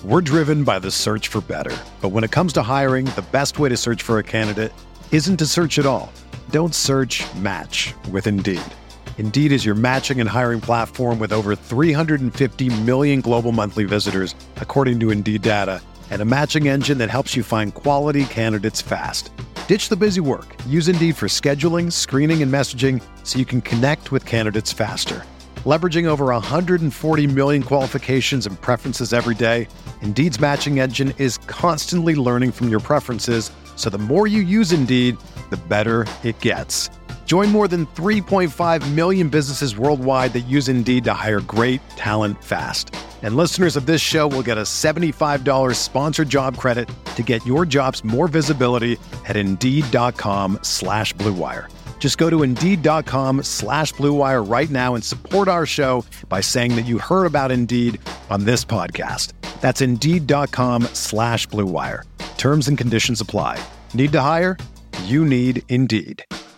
We're driven by the search for better. But when it comes to hiring, the best way to search for a candidate isn't to search at all. Don't search, match with Indeed. Indeed is your matching and hiring platform with over 350 million global monthly visitors, according to Indeed data, and a matching engine that helps you find quality candidates fast. Ditch the busy work. Use Indeed for scheduling, screening, and messaging so you can connect with candidates faster. Leveraging over 140 million qualifications and preferences every day, Indeed's matching engine is constantly learning from your preferences, so the more you use Indeed, the better it gets. Join more than 3.5 million businesses worldwide that use Indeed to hire great talent fast. And listeners of this show will get a $75 sponsored job credit to get your jobs more visibility at Indeed.com/Blue Wire. Just go to Indeed.com/Blue Wire right now and support our show by saying that you heard about Indeed on this podcast. That's Indeed.com/Blue Wire. Terms and conditions apply. Need to hire? You need Indeed.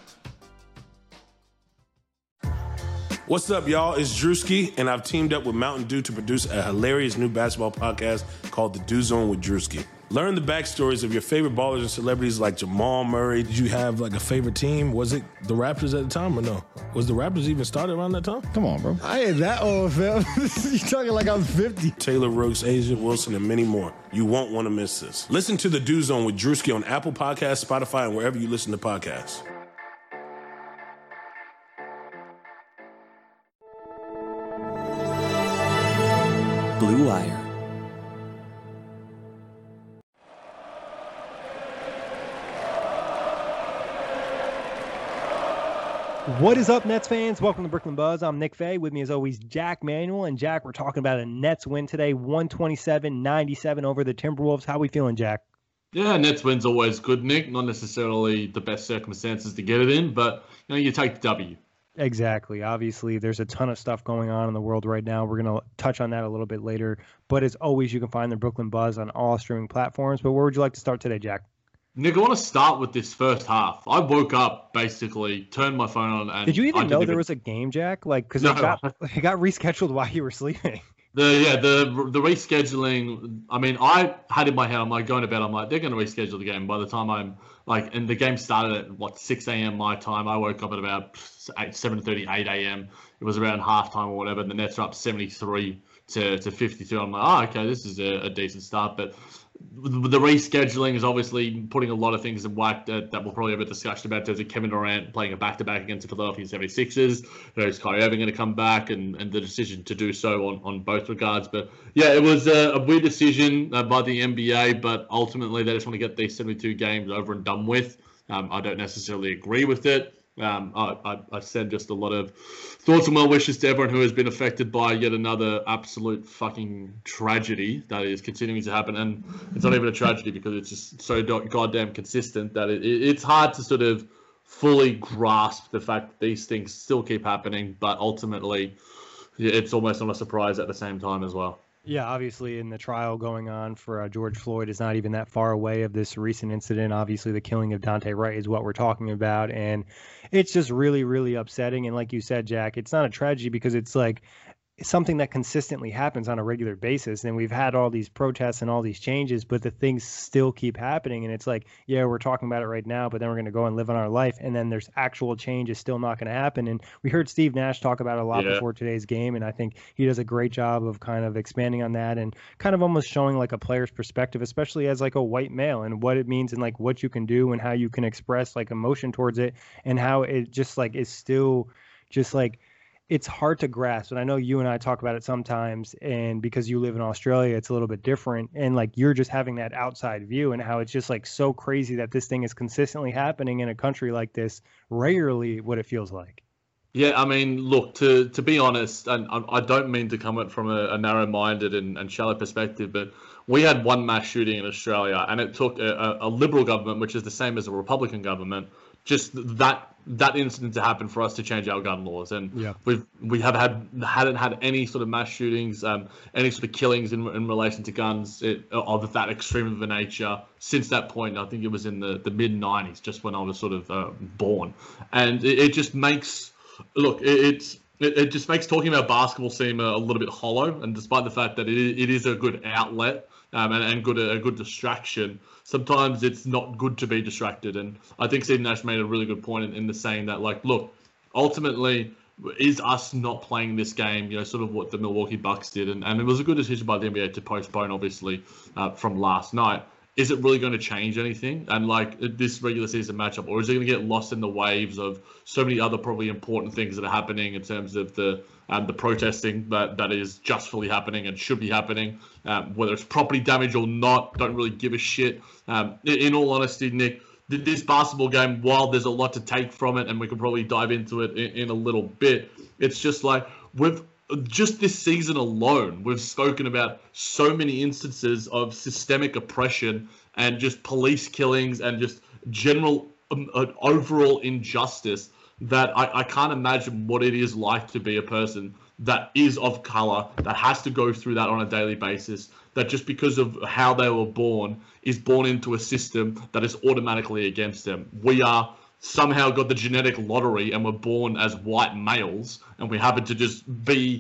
What's up, y'all? It's Drewski, and I've teamed up with Mountain Dew to produce a hilarious new basketball podcast called The Dew Zone with Drewski. Learn the backstories of your favorite ballers and celebrities like Jamal Murray. Did you have like a favorite team? Was it the Raptors at the time or no? Was the Raptors even started around that time? Come on, bro. I ain't that old, fam. You talking like I'm 50. Taylor Rooks, Asia Wilson, and many more. You won't want to miss this. Listen to The Dew Zone with Drewski on Apple Podcasts, Spotify, and wherever you listen to podcasts. Blue Wire. What is up, Nets fans? Welcome to Brooklyn Buzz. I'm Nick Fay. With me, as always, Jack Manuel. And Jack, we're talking about a Nets win today, 127-97 over the Timberwolves. How we feeling, Jack? Yeah, Nets win's always good, Nick. Not necessarily the best circumstances to get it in, but you take the W. Exactly. Obviously, there's a ton of stuff going on in the world right now. We're going to touch on that a little bit later. But as always, you can find the Brooklyn Buzz on all streaming platforms. But where would you like to start today, Jack? Nick, I want to start with this first half. I woke up, basically, turned my phone on, and did you even know there was a game, Jack? Like, because it got rescheduled while you were sleeping. The rescheduling. I mean, I had in my head, I'm like going to bed. I'm like, they're going to reschedule the game. By the time I'm like, and the game started at 6 a.m. my time. I woke up at about 7:30, 8 a.m. It was around halftime or whatever. And the Nets are up 73 to 52. I'm like, okay, this is a decent start, but the rescheduling is obviously putting a lot of things in whack that we'll probably have a discussion about in terms of Kevin Durant playing a back-to-back against the Philadelphia 76ers. Is Kyrie Irving going to come back and the decision to do so on both regards. But yeah, it was a weird decision by the NBA, but ultimately they just want to get these 72 games over and done with. I don't necessarily agree with it. I send just a lot of thoughts and well wishes to everyone who has been affected by yet another absolute fucking tragedy that is continuing to happen. And it's not even a tragedy because it's just so goddamn consistent that it's hard to sort of fully grasp the fact that these things still keep happening. But ultimately, it's almost not a surprise at the same time as well. Yeah, obviously, in the trial going on for George Floyd is not even that far away of this recent incident. Obviously, the killing of Daunte Wright is what we're talking about. And it's just really, really upsetting. And like you said, Jack, it's not a tragedy because it's like something that consistently happens on a regular basis. And we've had all these protests and all these changes, but the things still keep happening. And it's like, yeah, we're talking about it right now, but then we're going to go and live on our life. And then there's actual change is still not going to happen. And we heard Steve Nash talk about it a lot before today's game. And I think he does a great job of kind of expanding on that and kind of almost showing like a player's perspective, especially as like a white male and what it means and like what you can do and how you can express like emotion towards it and how it just like is still just like, it's hard to grasp. And I know you and I talk about it sometimes, and because you live in Australia, it's a little bit different. And like, you're just having that outside view and how it's just like so crazy that this thing is consistently happening in a country like this regularly, what it feels like. Yeah, I mean, look, to be honest, and I don't mean to come at from a narrow-minded and shallow perspective, but we had one mass shooting in Australia, and it took a Liberal government, which is the same as a Republican government, just that incident to happen for us to change our gun laws. And we hadn't had any sort of mass shootings, any sort of killings in relation to guns of that extreme of a nature since that point. I think it was in the mid-90s, just when I was sort of born. And it just makes, look, it's it just makes talking about basketball seem a little bit hollow. And despite the fact that it is a good outlet and a good distraction, sometimes it's not good to be distracted. And I think Steve Nash made a really good point in the saying that, like, look, ultimately, is us not playing this game, sort of what the Milwaukee Bucks did. And it was a good decision by the NBA to postpone, obviously, from last night. Is it really going to change anything? And like this regular season matchup, or is it going to get lost in the waves of so many other probably important things that are happening in terms of the protesting that is justly happening and should be happening, whether it's property damage or not, don't really give a shit. In all honesty, Nick, this basketball game, while there's a lot to take from it, and we can probably dive into it in a little bit, it's just like just this season alone, we've spoken about so many instances of systemic oppression and just police killings and just general overall injustice that I can't imagine what it is like to be a person that is of color, that has to go through that on a daily basis, that just because of how they were born is born into a system that is automatically against them. We are somehow got the genetic lottery and were born as white males, and we happen to just be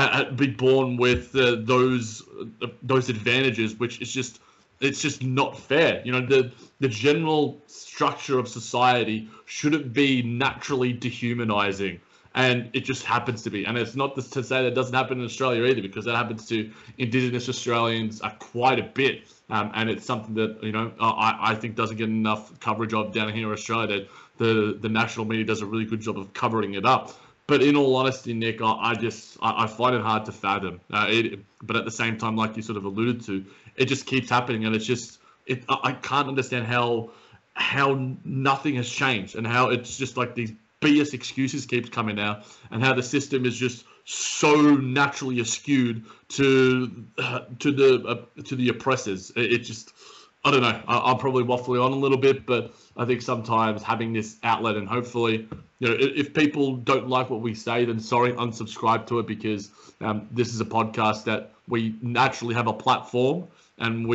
born with those advantages, which is just, it's just not fair. The general structure of society shouldn't be naturally dehumanizing, and it just happens to be. And it's not to say that it doesn't happen in Australia either, because that happens to Indigenous Australians quite a bit. And it's something that, I think doesn't get enough coverage of down here in Australia. The national media does a really good job of covering it up. But in all honesty, Nick, I find it hard to fathom. But at the same time, like you sort of alluded to, it just keeps happening. And I can't understand how nothing has changed, and how it's just like these BS excuses keeps coming out, and how the system is just so naturally skewed to the oppressors. It just, I don't know. I'm probably waffling on a little bit, but I think sometimes having this outlet, and hopefully, if people don't like what we say, then sorry, unsubscribe to it, because this is a podcast that we naturally have a platform, and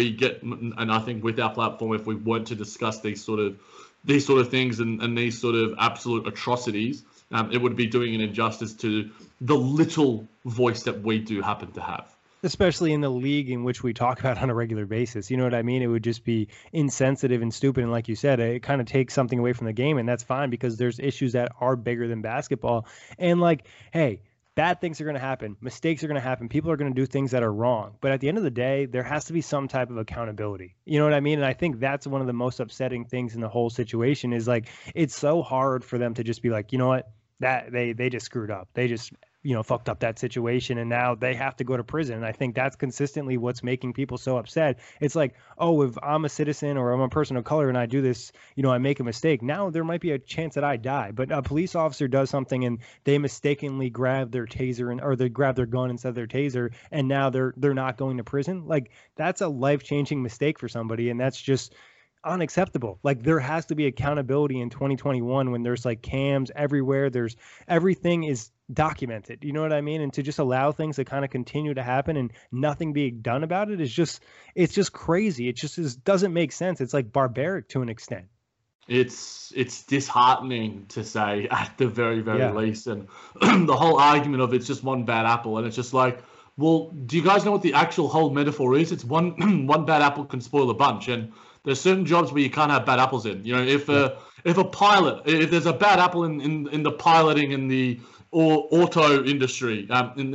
I think with our platform, if we weren't to discuss these sort of things and these sort of absolute atrocities, it would be doing an injustice to the little voice that we do happen to have. Especially in the league in which we talk about on a regular basis. You know what I mean? It would just be insensitive and stupid. And like you said, it kind of takes something away from the game, and that's fine, because there's issues that are bigger than basketball. And like, hey, bad things are going to happen. Mistakes are going to happen. People are going to do things that are wrong. But at the end of the day, there has to be some type of accountability. You know what I mean? And I think that's one of the most upsetting things in the whole situation is, like, it's so hard for them to just be like, you know what, that they just screwed up. They just, fucked up that situation, and now they have to go to prison. And I think that's consistently what's making people so upset. It's like, oh, if I'm a citizen or I'm a person of color and I do this, I make a mistake, now there might be a chance that I die. But a police officer does something and they mistakenly grab their taser or they grab their gun instead of their taser, and now they're not going to prison. Like, that's a life-changing mistake for somebody, and that's just unacceptable. Like, there has to be accountability in 2021 when there's like cams everywhere. Everything is documented. You know what I mean? And to just allow things to kind of continue to happen and nothing being done about it it's just crazy. It just doesn't make sense. It's like barbaric to an extent. It's disheartening, to say, at the very, very least. And the whole argument of it's just one bad apple, and it's just like, well, do you guys know what the actual whole metaphor is? It's one bad apple can spoil a bunch, and there's certain jobs where you can't have bad apples in. If a pilot, if there's a bad apple in the piloting in the auto industry, in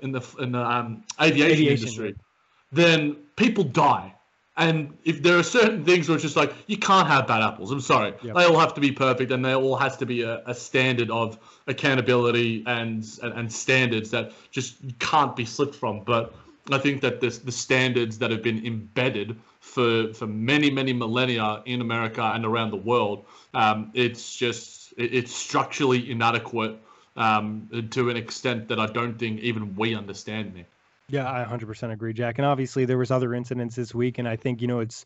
the aviation industry, then people die. And if there are certain things where it's just like, you can't have bad apples. I'm sorry. Yep. They all have to be perfect, and there all has to be a standard of accountability and standards that just can't be slipped from. But I think that the standards that have been embedded for many, many millennia in America and around the world, it's structurally inadequate to an extent that I don't think even we understand, Nick. Yeah, I 100% agree, Jack. And obviously there was other incidents this week, and I think,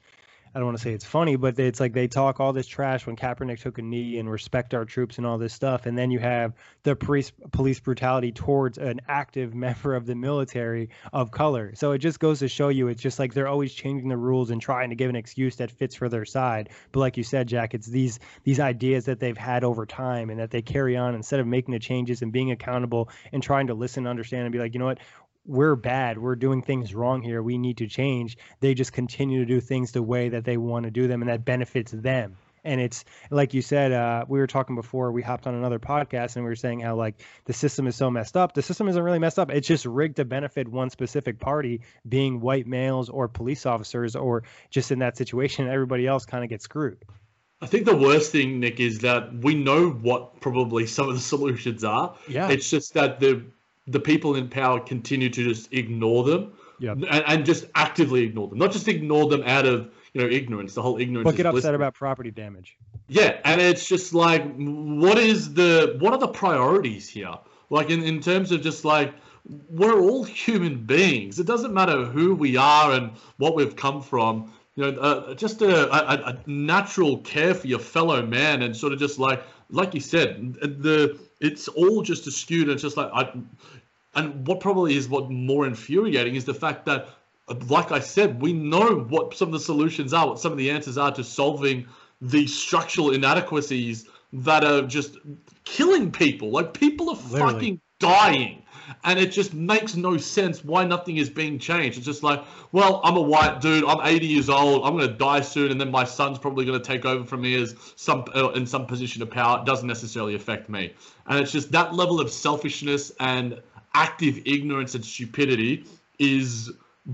I don't want to say it's funny, but it's like they talk all this trash when Kaepernick took a knee and respect our troops and all this stuff. And then you have the police brutality towards an active member of the military of color. So it just goes to show you, it's just like they're always changing the rules and trying to give an excuse that fits for their side. But like you said, Jack, it's these ideas that they've had over time and that they carry on instead of making the changes and being accountable and trying to listen, understand, and be like, you know what? We're bad. We're doing things wrong here. We need to change. They just continue to do things the way that they want to do them, and that benefits them. And it's like you said, we were talking before we hopped on another podcast and we were saying how like the system is so messed up. The system isn't really messed up. It's just rigged to benefit one specific party, being white males or police officers, or just in that situation, everybody else kind of gets screwed. I think the worst thing, Nick, is that we know what probably some of the solutions are. Yeah. It's just that the people in power continue to just ignore them, and just actively ignore them. Not just ignore them out of ignorance. The whole ignorance. But get upset about property damage. Yeah, and it's just like, what are the priorities here? Like in terms of just like, we're all human beings. It doesn't matter who we are and what we've come from. Just a natural care for your fellow man, and sort of just like you said, it's all just skewed. It's just like and what probably is what more infuriating is the fact that, like I said, we know what some of the solutions are, what some of the answers are to solving the structural inadequacies that are just killing people. Like, people are fucking dying. And it just makes no sense why nothing is being changed. It's just like, well, I'm a white dude. I'm 80 years old. I'm going to die soon. And then my son's probably going to take over from me as in some position of power. It doesn't necessarily affect me. And it's just that level of selfishness and active ignorance and stupidity is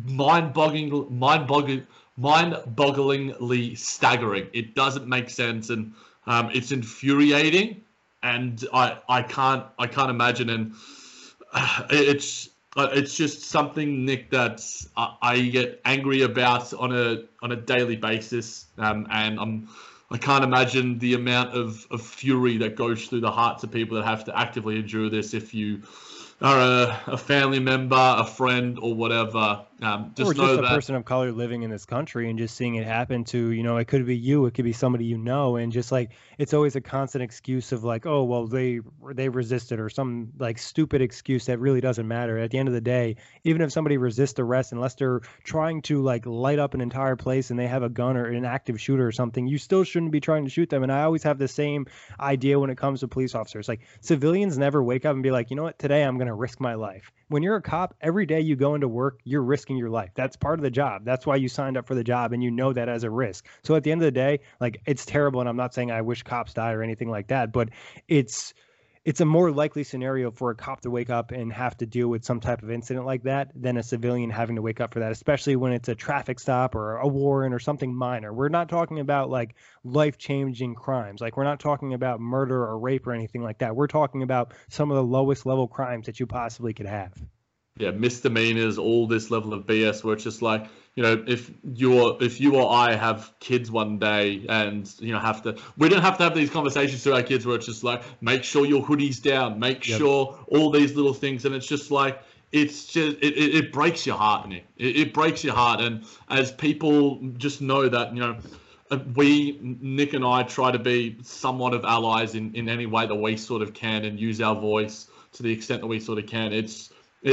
mind-bogglingly staggering. It doesn't make sense. And it's infuriating. And I can't imagine. And it's just something, Nick, that I get angry about on a daily basis, and I can't imagine the amount of fury that goes through the hearts of people that have to actively endure this. If you are a family member, a friend, or whatever, or just a person of color living in this country and just seeing it happen to, it could be you, it could be somebody and just like, it's always a constant excuse of like, oh, well, they resisted, or some like stupid excuse that really doesn't matter. At the end of the day, even if somebody resists arrest, unless they're trying to like light up an entire place and they have a gun or an active shooter or something, you still shouldn't be trying to shoot them. And I always have the same idea when it comes to police officers. Like, civilians never wake up and be like, you know what, today I'm going to risk my life. When you're a cop, every day you go into work, you're risking your life. That's part of the job. That's why you signed up for the job, and you know that as a risk. So at the end of the day, like, it's terrible, and I'm not saying I wish cops die or anything like that, but it's a more likely scenario for a cop to wake up and have to deal with some type of incident like that than a civilian having to wake up for that, especially when it's a traffic stop or a warrant or something minor. We're not talking about like life-changing crimes. Like, we're not talking about murder or rape or anything like that. We're talking about some of the lowest level crimes that you possibly could have. Yeah, misdemeanors, all this level of BS where it's just like, if you or I have kids one day and, we don't have to have these conversations to our kids where it's just like, make sure your hoodie's down, make sure all these little things. And it's just like, it breaks your heart, Nick. It breaks your heart. And as people just know that, Nick and I try to be somewhat of allies in any way that we sort of can and use our voice to the extent that we sort of can. It's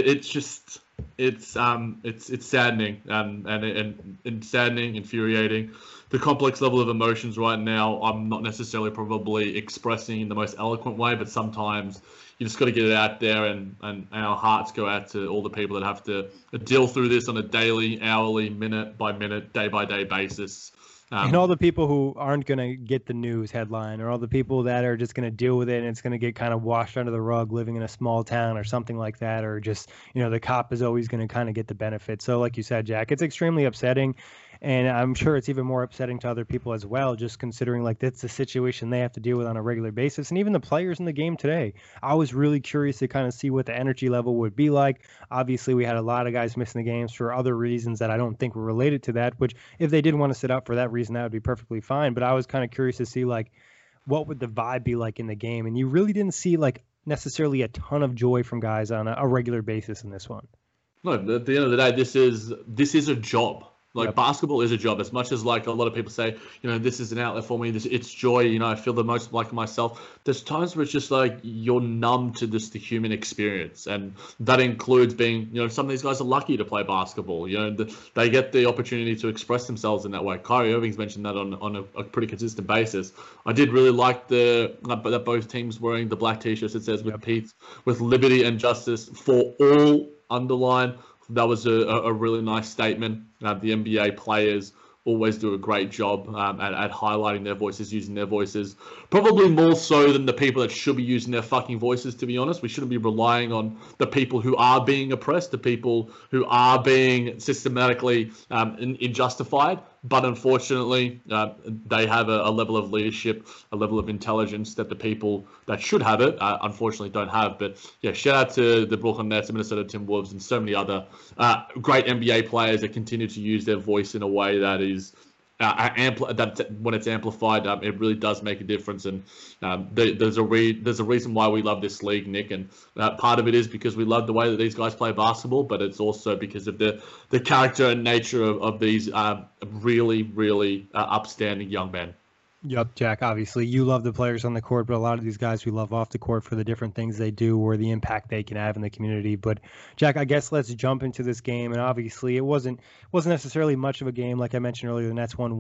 saddening and saddening, infuriating. The complex level of emotions right now, I'm not necessarily probably expressing in the most eloquent way, but sometimes you just got to get it out there, and our hearts go out to all the people that have to deal through this on a daily, hourly, minute by minute, day by day basis. And all the people who aren't going to get the news headline, or all the people that are just going to deal with it and it's going to get kind of washed under the rug living in a small town or something like that, or just, the cop is always going to kind of get the benefit. So like you said, Jack, it's extremely upsetting. And I'm sure it's even more upsetting to other people as well, just considering like that's the situation they have to deal with on a regular basis. And even the players in the game today, I was really curious to kind of see what the energy level would be like. Obviously, we had a lot of guys missing the games for other reasons that I don't think were related to that, which if they did want to sit out for that reason, that would be perfectly fine. But I was kind of curious to see like what would the vibe be like in the game. And you really didn't see like necessarily a ton of joy from guys on a regular basis in this one. No, at the end of the day, this is a job. Like basketball is a job. As much as like a lot of people say, this is an outlet for me. It's joy. I feel the most like myself. There's times where it's just like you're numb to just the human experience, and that includes being, some of these guys are lucky to play basketball. They get the opportunity to express themselves in that way. Kyrie Irving's mentioned that on a pretty consistent basis. I did really like that both teams wearing the black t-shirts. It says with liberty and justice for all, underline. That was a really nice statement. The NBA players always do a great job at highlighting their voices, using their voices. Probably more so than the people that should be using their fucking voices, to be honest. We shouldn't be relying on the people who are being oppressed, the people who are being systematically unjustified. But unfortunately, they have a level of leadership, a level of intelligence that the people that should have it, unfortunately, don't have. But yeah, shout out to the Brooklyn Nets, the Minnesota Timberwolves, and so many other great NBA players that continue to use their voice in a way that is that when it's amplified, it really does make a difference. And there's a reason why we love this league, Nick. And part of it is because we love the way that these guys play basketball, but it's also because of the character and nature of these really, really upstanding young men. Yep, Jack, obviously you love the players on the court, but a lot of these guys we love off the court for the different things they do or the impact they can have in the community. But Jack, I guess let's jump into this game. And obviously it wasn't necessarily much of a game. Like I mentioned earlier, the Nets won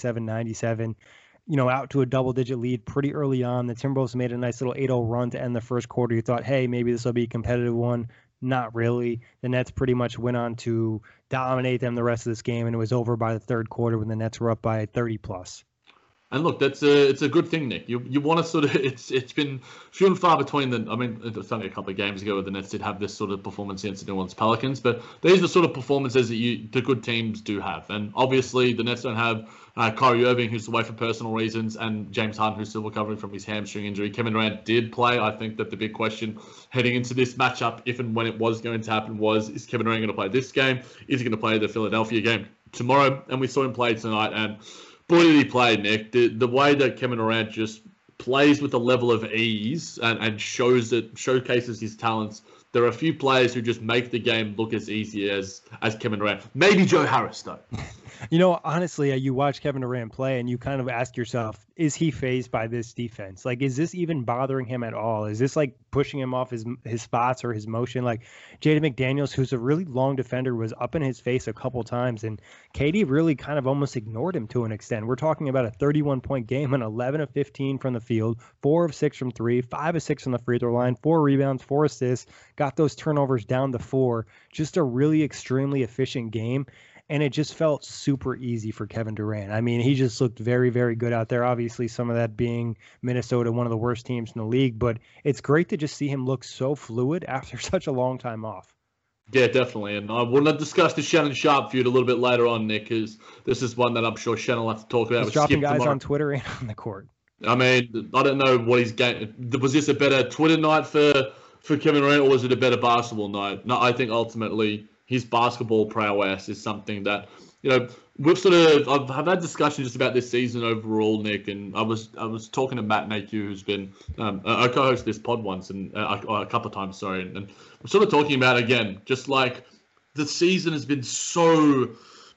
127-97, out to a double-digit lead pretty early on. The Timberwolves made a nice little 8-0 run to end the first quarter. You thought, hey, maybe this will be a competitive one. Not really. The Nets pretty much went on to dominate them the rest of this game, and it was over by the third quarter when the Nets were up by 30+. And look, it's a good thing, Nick. You want to sort of it's been few and far between. It's only a couple of games ago where the Nets did have this sort of performance against the New Orleans Pelicans, but these are the sort of performances that the good teams do have. And obviously, the Nets don't have Kyrie Irving, who's away for personal reasons, and James Harden, who's still recovering from his hamstring injury. Kevin Durant did play. I think that the big question heading into this matchup, if and when it was going to happen, is Kevin Durant going to play this game? Is he going to play the Philadelphia game tomorrow? And we saw him play tonight, and boy, did he play, Nick. The way that Kevin Durant just plays with a level of ease and showcases his talents. There are a few players who just make the game look as easy as Kevin Durant. Maybe Joe Harris, though. Honestly, you watch Kevin Durant play and you kind of ask yourself, is he fazed by this defense? Like, is this even bothering him at all? Is this like pushing him off his spots or his motion? Like Jaden McDaniels, who's a really long defender, was up in his face a couple times, and KD really kind of almost ignored him to an extent. We're talking about a 31-point game and 11 of 15 from the field, 4 of 6 from 3, 5 of 6 on the free throw line, 4 rebounds, 4 assists, got those turnovers down to 4. Just a really extremely efficient game. And it just felt super easy for Kevin Durant. I mean, he just looked very, very good out there. Obviously, some of that being Minnesota, one of the worst teams in the league. But it's great to just see him look so fluid after such a long time off. Yeah, definitely. And I want to discuss the Shannon Sharpe feud a little bit later on, Nick, because this is one that I'm sure Shannon will have to talk about. He's dropping guys on Twitter and on the court. I mean, I don't know what he's getting. Was this a better Twitter night for Kevin Durant, or was it a better basketball night? No, I think ultimately his basketball prowess is something that, we've I've had discussions just about this season overall, Nick, and I was talking to Matt Nakew, who's been a co-host of this pod once and a couple of times, and we're sort of talking about, again, just like the season has been so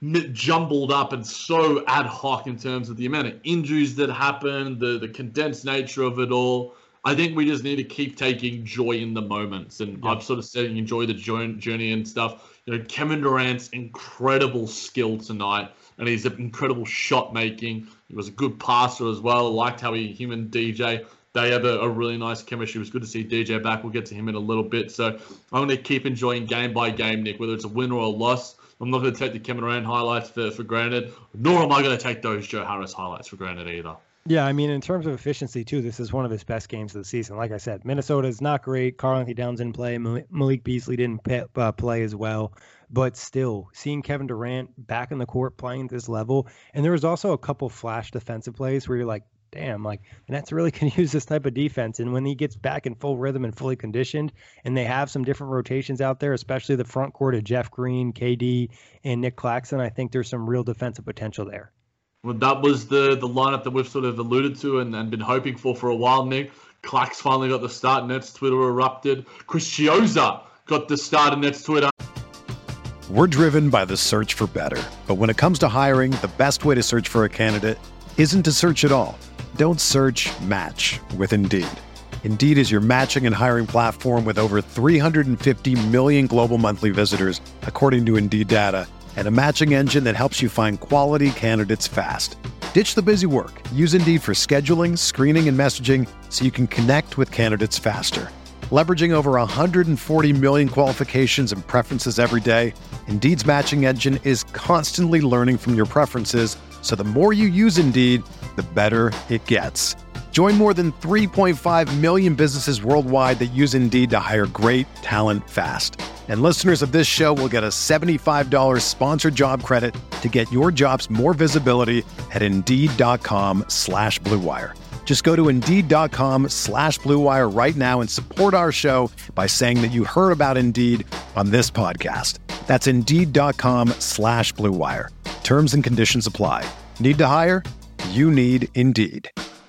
jumbled up and so ad hoc in terms of the amount of injuries that happen, the condensed nature of it all. I think we just need to keep taking joy in the moments. And I've sort of said enjoy the journey and stuff. Kevin Durant's incredible skill tonight, and his incredible shot making. He was a good passer as well. I liked how him and DJ, they have a really nice chemistry. It was good to see DJ back. We'll get to him in a little bit. So I'm going to keep enjoying game by game, Nick, whether it's a win or a loss. I'm not going to take the Kevin Durant highlights for granted, nor am I going to take those Joe Harris highlights for granted either. Yeah, I mean, in terms of efficiency, too, this is one of his best games of the season. Like I said, Minnesota is not great. Karl-Anthony Towns didn't play. Malik Beasley didn't play as well. But still, seeing Kevin Durant back in the court playing at this level, and there was also a couple flash defensive plays where you're like, damn, like the Nets really can use this type of defense. And when he gets back in full rhythm and fully conditioned, and they have some different rotations out there, especially the front court of Jeff Green, KD, and Nick Claxton, I think there's some real defensive potential there. Well, that was the lineup that we've sort of alluded to and been hoping for a while, Nick. Clax finally got the start. Nets Twitter erupted. Chris Chiozza got the start in Nets Twitter. We're driven by the search for better. But when it comes to hiring, the best way to search for a candidate isn't to search at all. Don't search, match with Indeed. Indeed is your matching and hiring platform with over 350 million global monthly visitors, according to Indeed data, and a matching engine that helps you find quality candidates fast. Ditch the busy work. Use Indeed for scheduling, screening, and messaging so you can connect with candidates faster. Leveraging over 140 million qualifications and preferences every day, Indeed's matching engine is constantly learning from your preferences, so the more you use Indeed, the better it gets. Join more than 3.5 million businesses worldwide that use Indeed to hire great talent fast. And listeners of this show will get a $75 sponsored job credit to get your jobs more visibility at Indeed.com/Blue Wire. Just go to Indeed.com/Blue Wire right now and support our show by saying that you heard about Indeed on this podcast. That's Indeed.com/Blue Wire. Terms and conditions apply. Need to hire? You need Indeed.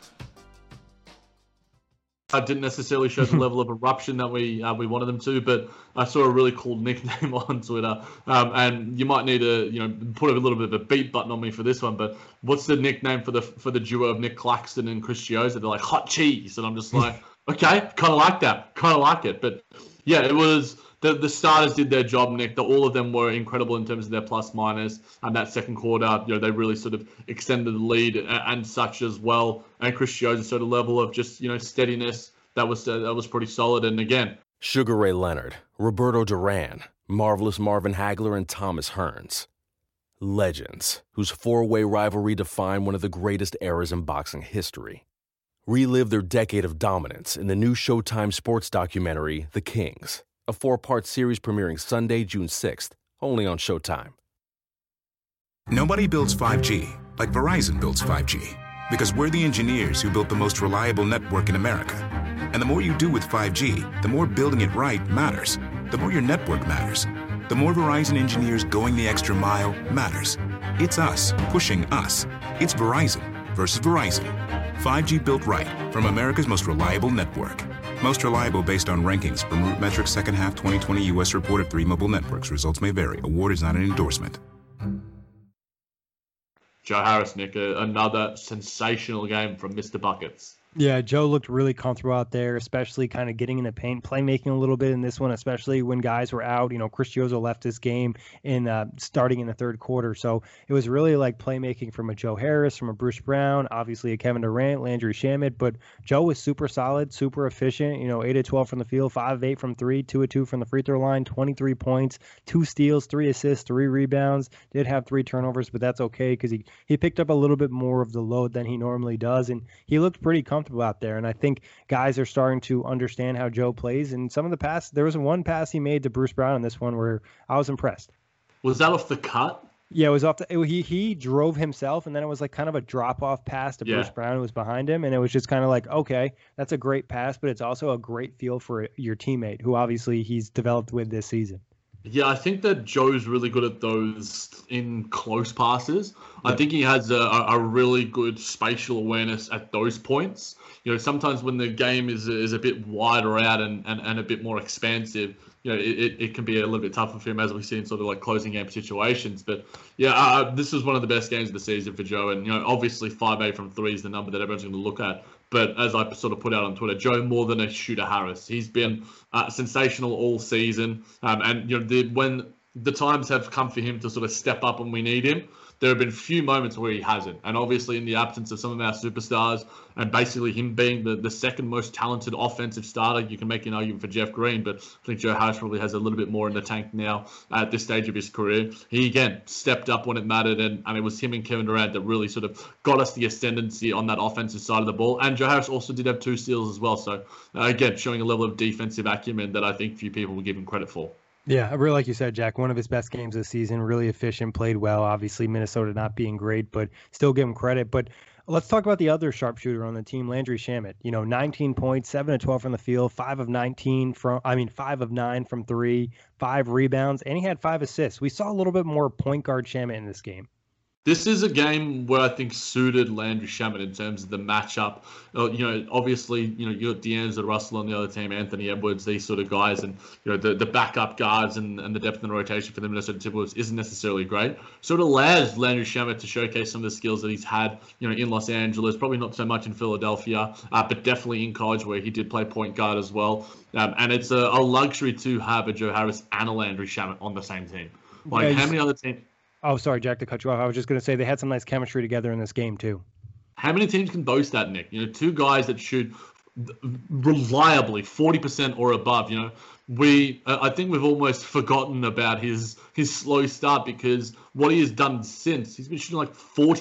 I didn't necessarily show the level of eruption that we wanted them to, but I saw a really cool nickname on Twitter, and you might need to put a little bit of a beat button on me for this one. But what's the nickname for the duo of Nick Claxton and Chris Chiozza? They're like hot cheese, and I'm just like, okay, kind of like that, kind of like it. But yeah, it was the starters did their job, Nick. All of them were incredible in terms of their plus minus, and that second quarter, they really sort of extended the lead and such as well. And Chris Chiozza showed a level of just steadiness that was pretty solid. And again, Sugar Ray Leonard, Roberto Duran, Marvelous Marvin Hagler, and Thomas Hearns. Legends, whose four-way rivalry defined one of the greatest eras in boxing history. Relive their decade of dominance in the new Showtime sports documentary, The Kings, a 4-part series premiering Sunday, June 6th, only on Showtime. Nobody builds 5G like Verizon builds 5G, because we're the engineers who built the most reliable network in America. And the more you do with 5G, the more building it right matters. The more your network matters. The more Verizon engineers going the extra mile matters. It's us pushing us. It's Verizon versus Verizon. 5G built right from America's most reliable network. Most reliable based on rankings from RootMetrics second half 2020 U.S. report of 3 mobile networks. Results may vary. Award is not an endorsement. Joe Harris, Nick, another sensational game from Mr. Buckets. Yeah, Joe looked really comfortable out there, especially kind of getting in the paint, playmaking a little bit in this one, especially when guys were out. Chris Chiozza left this game starting in the third quarter. So it was really like playmaking from a Joe Harris, from a Bruce Brown, obviously a Kevin Durant, Landry Shamet. But Joe was super solid, super efficient, 8 of 12 from the field, 5 of 8 from 3, 2 of 2 from the free throw line, 23 points, 2 steals, 3 assists, 3 rebounds. Did have 3 turnovers, but that's okay because he picked up a little bit more of the load than he normally does. And he looked pretty comfortable out there. And I think guys are starting to understand how Joe plays. And some of the passes, there was one pass he made to Bruce Brown in this one where I was impressed. Was that off the cut? Yeah, it was off he drove himself, and then it was like kind of a drop-off pass to Bruce Brown, who was behind him, and it was just kind of like, okay, that's a great pass, but it's also a great feel for your teammate, who obviously he's developed with this season. Yeah, I think that Joe's really good at those in close passes. Yeah. I think he has a really good spatial awareness at those points. Sometimes when the game is a bit wider out and a bit more expansive, it can be a little bit tougher for him, as we see in sort of like closing game situations. But yeah, this was one of the best games of the season for Joe. And, obviously 5-8 from 3 is the number that everyone's going to look at. But as I sort of put out on Twitter, Joe more than a shooter Harris. He's been sensational all season. And when the times have come for him to sort of step up when we need him, there have been few moments where he hasn't. And obviously in the absence of some of our superstars and basically him being the second most talented offensive starter, you can make an argument for Jeff Green, but I think Joe Harris probably has a little bit more in the tank now at this stage of his career. He, again, stepped up when it mattered, and it was him and Kevin Durant that really sort of got us the ascendancy on that offensive side of the ball. And Joe Harris also did have 2 steals as well. So, again, showing a level of defensive acumen that I think few people will give him credit for. Yeah, really, like you said, Jack, one of his best games this season, really efficient, played well. Obviously, Minnesota not being great, but still give him credit. But let's talk about the other sharpshooter on the team, Landry Shamet. 19 points, 7 of 12 from the field, 5 of 9 from 3, 5 rebounds, and he had 5 assists. We saw a little bit more point guard Shamet in this game. This is a game where I think suited Landry Shamet in terms of the matchup. Obviously, you got D'Angelo Russell on the other team, Anthony Edwards, these sort of guys, and the backup guards and the depth in the rotation for the Minnesota Timberwolves isn't necessarily great. So it allows Landry Shamet to showcase some of the skills that he's had, in Los Angeles, probably not so much in Philadelphia, but definitely in college where he did play point guard as well. And it's a luxury to have a Joe Harris and a Landry Shamet on the same team. Like, how many other teams? Oh, sorry, Jack, to cut you off. I was just going to say they had some nice chemistry together in this game, too. How many teams can boast that, Nick? Two guys that shoot reliably 40% or above. I think we've almost forgotten about his slow start, because what he has done since, he's been shooting like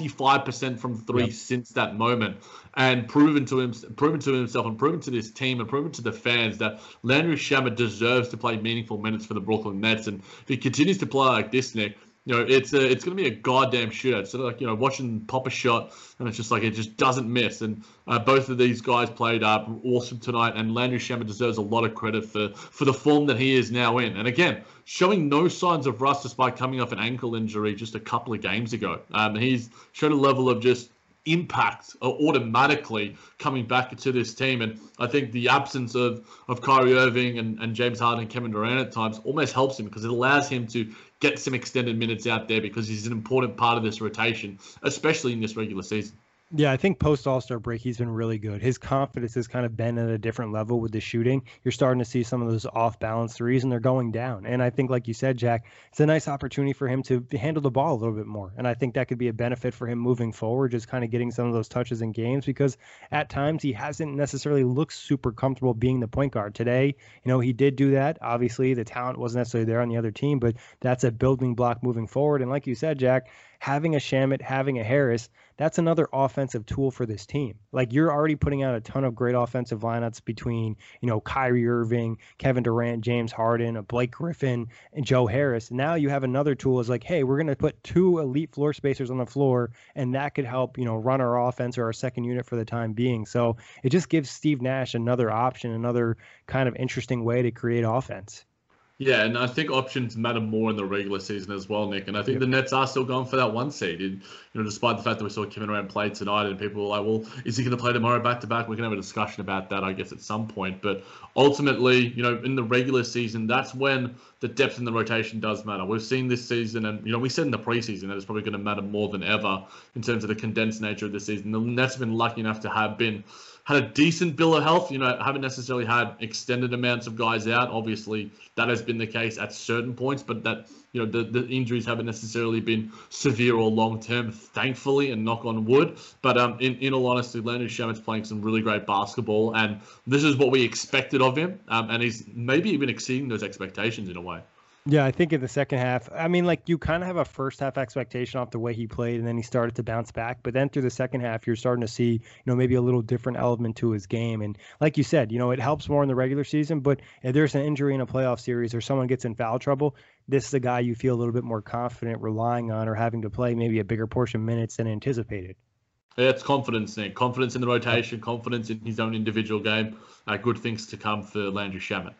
45% from three since that moment, and proven to himself and proven to this team and proven to the fans that Landry Shamet deserves to play meaningful minutes for the Brooklyn Nets. And if he continues to play like this, Nick, it's going to be a goddamn shootout. So watching pop a shot, and it's just like it just doesn't miss. And both of these guys played awesome tonight, and Landry Shamet deserves a lot of credit for the form that he is now in. And again, showing no signs of rust despite coming off an ankle injury just a couple of games ago. He's showed a level of just impact automatically coming back to this team. And I think the absence of Kyrie Irving and James Harden and Kevin Durant at times almost helps him, because it allows him to get some extended minutes out there, because he's an important part of this rotation, especially in this regular season. Yeah, I think post All-Star break, he's been really good. His confidence has kind of been at a different level with the shooting. You're starting to see some of those off-balance threes, and they're going down. And I think, like you said, Jack, it's a nice opportunity for him to handle the ball a little bit more. And I think that could be a benefit for him moving forward, just kind of getting some of those touches in games, because at times he hasn't necessarily looked super comfortable being the point guard. Today, he did do that. Obviously, the talent wasn't necessarily there on the other team, but that's a building block moving forward. And like you said, Jack, having a Shamet, having a Harris, that's another offensive tool for this team. Like, you're already putting out a ton of great offensive lineups between, Kyrie Irving, Kevin Durant, James Harden, Blake Griffin, and Joe Harris. Now you have another tool is like, hey, we're going to put two elite floor spacers on the floor, and that could help, run our offense or our second unit for the time being. So it just gives Steve Nash another option, another kind of interesting way to create offense. Yeah, and I think options matter more in the regular season as well, Nick. And I think the Nets are still going for that one seed. Despite the fact that we saw Kevin Durant play tonight, and people were like, well, is he going to play tomorrow back-to-back? We can have a discussion about that, I guess, at some point. But ultimately, in the regular season, that's when the depth in the rotation does matter. We've seen this season, and, we said in the preseason that it's probably going to matter more than ever in terms of the condensed nature of the season. The Nets have been lucky enough to have had a decent bill of health, haven't necessarily had extended amounts of guys out. Obviously, that has been the case at certain points, but that, the injuries haven't necessarily been severe or long-term, thankfully, and knock on wood. But in all honesty, Landry Shamet's playing some really great basketball, and this is what we expected of him, and he's maybe even exceeding those expectations in a way. Yeah, I think in the second half, you kind of have a first half expectation off the way he played, and then he started to bounce back. But then through the second half, you're starting to see, maybe a little different element to his game. And like you said, it helps more in the regular season. But if there's an injury in a playoff series or someone gets in foul trouble, this is a guy you feel a little bit more confident relying on or having to play maybe a bigger portion of minutes than anticipated. Yeah, it's confidence, Nick. Confidence in the rotation, confidence in his own individual game. Good things to come for Landry Shamet.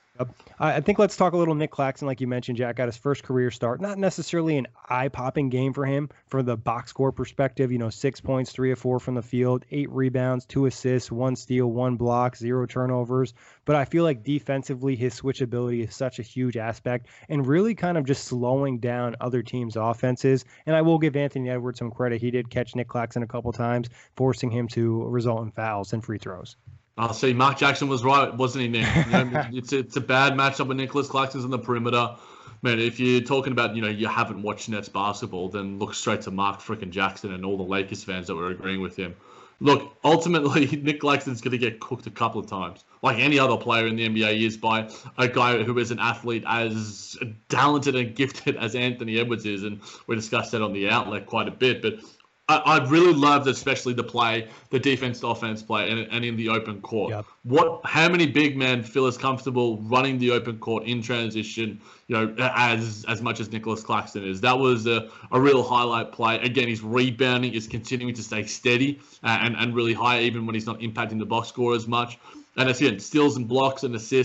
I think let's talk a little Nick Claxton. Like you mentioned, Jack got his first career start. Not necessarily an eye-popping game for him from the box score perspective. 6 points, 3 of 4 from the field, 8 rebounds, 2 assists, 1 steal, 1 block, 0 turnovers. But I feel like defensively, his switchability is such a huge aspect and really kind of just slowing down other teams' offenses. And I will give Anthony Edwards some credit. He did catch Nick Claxton a couple times, forcing him to result in fouls and free throws. I'll see. Mark Jackson was right, wasn't he, Nick? It's a bad matchup when Nicholas Claxton's on the perimeter. Man, if you're talking about, you haven't watched Nets basketball, then look straight to Mark frickin' Jackson and all the Lakers fans that were agreeing with him. Look, ultimately, Nick Claxton's going to get cooked a couple of times, like any other player in the NBA is, by a guy who is an athlete as talented and gifted as Anthony Edwards is. And we discussed that on the outlet quite a bit. But I really loved especially the defense to offense play, and in the open court. Yep. How many big men feel as comfortable running the open court in transition, as much as Nicholas Claxton is? That was a real highlight play. Again, his rebounding is continuing to stay steady and really high, even when he's not impacting the box score as much. And again, steals and blocks and assists.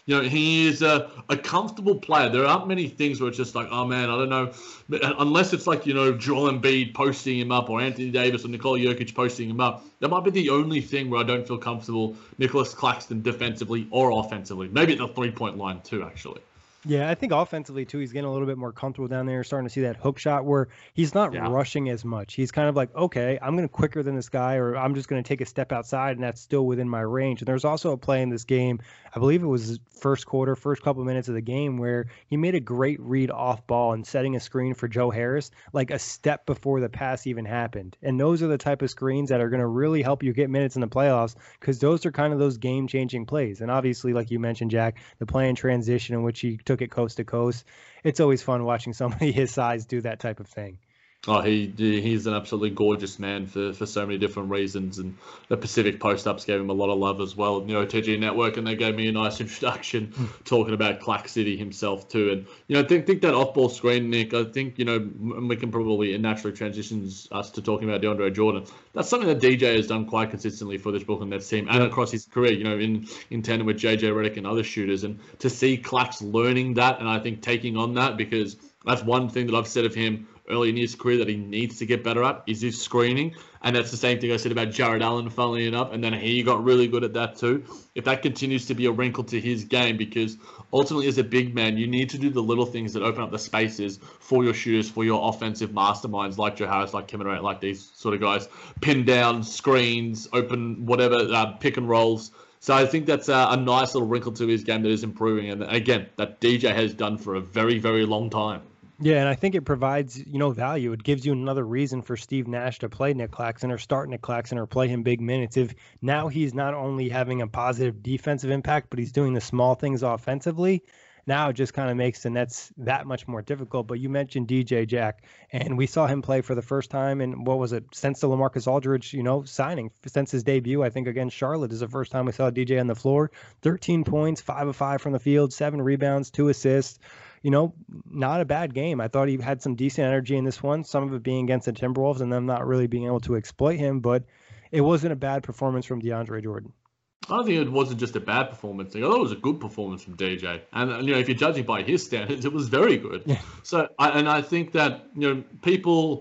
he is a comfortable player. There aren't many things where it's just like, oh man, I don't know. Unless it's like, Joel Embiid posting him up or Anthony Davis or Nikola Jokic posting him up. That might be the only thing where I don't feel comfortable Nicholas Claxton defensively or offensively. Maybe at the 3-point line too, actually. Yeah, I think offensively, too, he's getting a little bit more comfortable down there, starting to see that hook shot where he's not rushing as much. He's kind of like, okay, I'm going to quicker than this guy, or I'm just going to take a step outside, and that's still within my range. And there's also a play in this game, I believe it was first couple minutes of the game, where he made a great read off ball and setting a screen for Joe Harris, like a step before the pass even happened. And those are the type of screens that are going to really help you get minutes in the playoffs, because those are kind of those game-changing plays. And obviously, like you mentioned, Jack, the play in transition in which he took it coast to coast. It's always fun watching somebody his size do that type of thing. Oh, he's an absolutely gorgeous man for so many different reasons, and the Pacific Post-Ups gave him a lot of love as well. TG Network, and they gave me a nice introduction talking about Clack City himself too. And I think that off-ball screen, Nick, I think we can probably naturally transitions us to talking about DeAndre Jordan. That's something that DJ has done quite consistently for this Brooklyn Nets team and across his career. In tandem with JJ Redick and other shooters, and to see Clax learning that, and I think taking on that, because that's one thing that I've said of him early in his career that he needs to get better at is his screening. And that's the same thing I said about Jared Allen, funnily enough. And then he got really good at that too. If that continues to be a wrinkle to his game, because ultimately as a big man, you need to do the little things that open up the spaces for your shooters, for your offensive masterminds like Joe Harris, like Kevin Durant, like these sort of guys. Pin down, screens, open whatever, pick and rolls. So I think that's a nice little wrinkle to his game that is improving. And again, that DJ has done for a very, very long time. Yeah, and I think it provides, value. It gives you another reason for Steve Nash to play Nick Claxton or start Nick Claxton or play him big minutes. If now he's not only having a positive defensive impact, but he's doing the small things offensively, now it just kind of makes the Nets that much more difficult. But you mentioned DJ, Jack, and we saw him play for the first time in, since the LaMarcus Aldridge, signing, since his debut, I think, against Charlotte is the first time we saw DJ on the floor. 13 points, 5 of 5 from the field, 7 rebounds, 2 assists. Not a bad game. I thought he had some decent energy in this one, some of it being against the Timberwolves and them not really being able to exploit him, but it wasn't a bad performance from DeAndre Jordan. I don't think it wasn't just a bad performance. I thought it was a good performance from DJ. And, if you're judging by his standards, it was very good. Yeah. So, I think that, people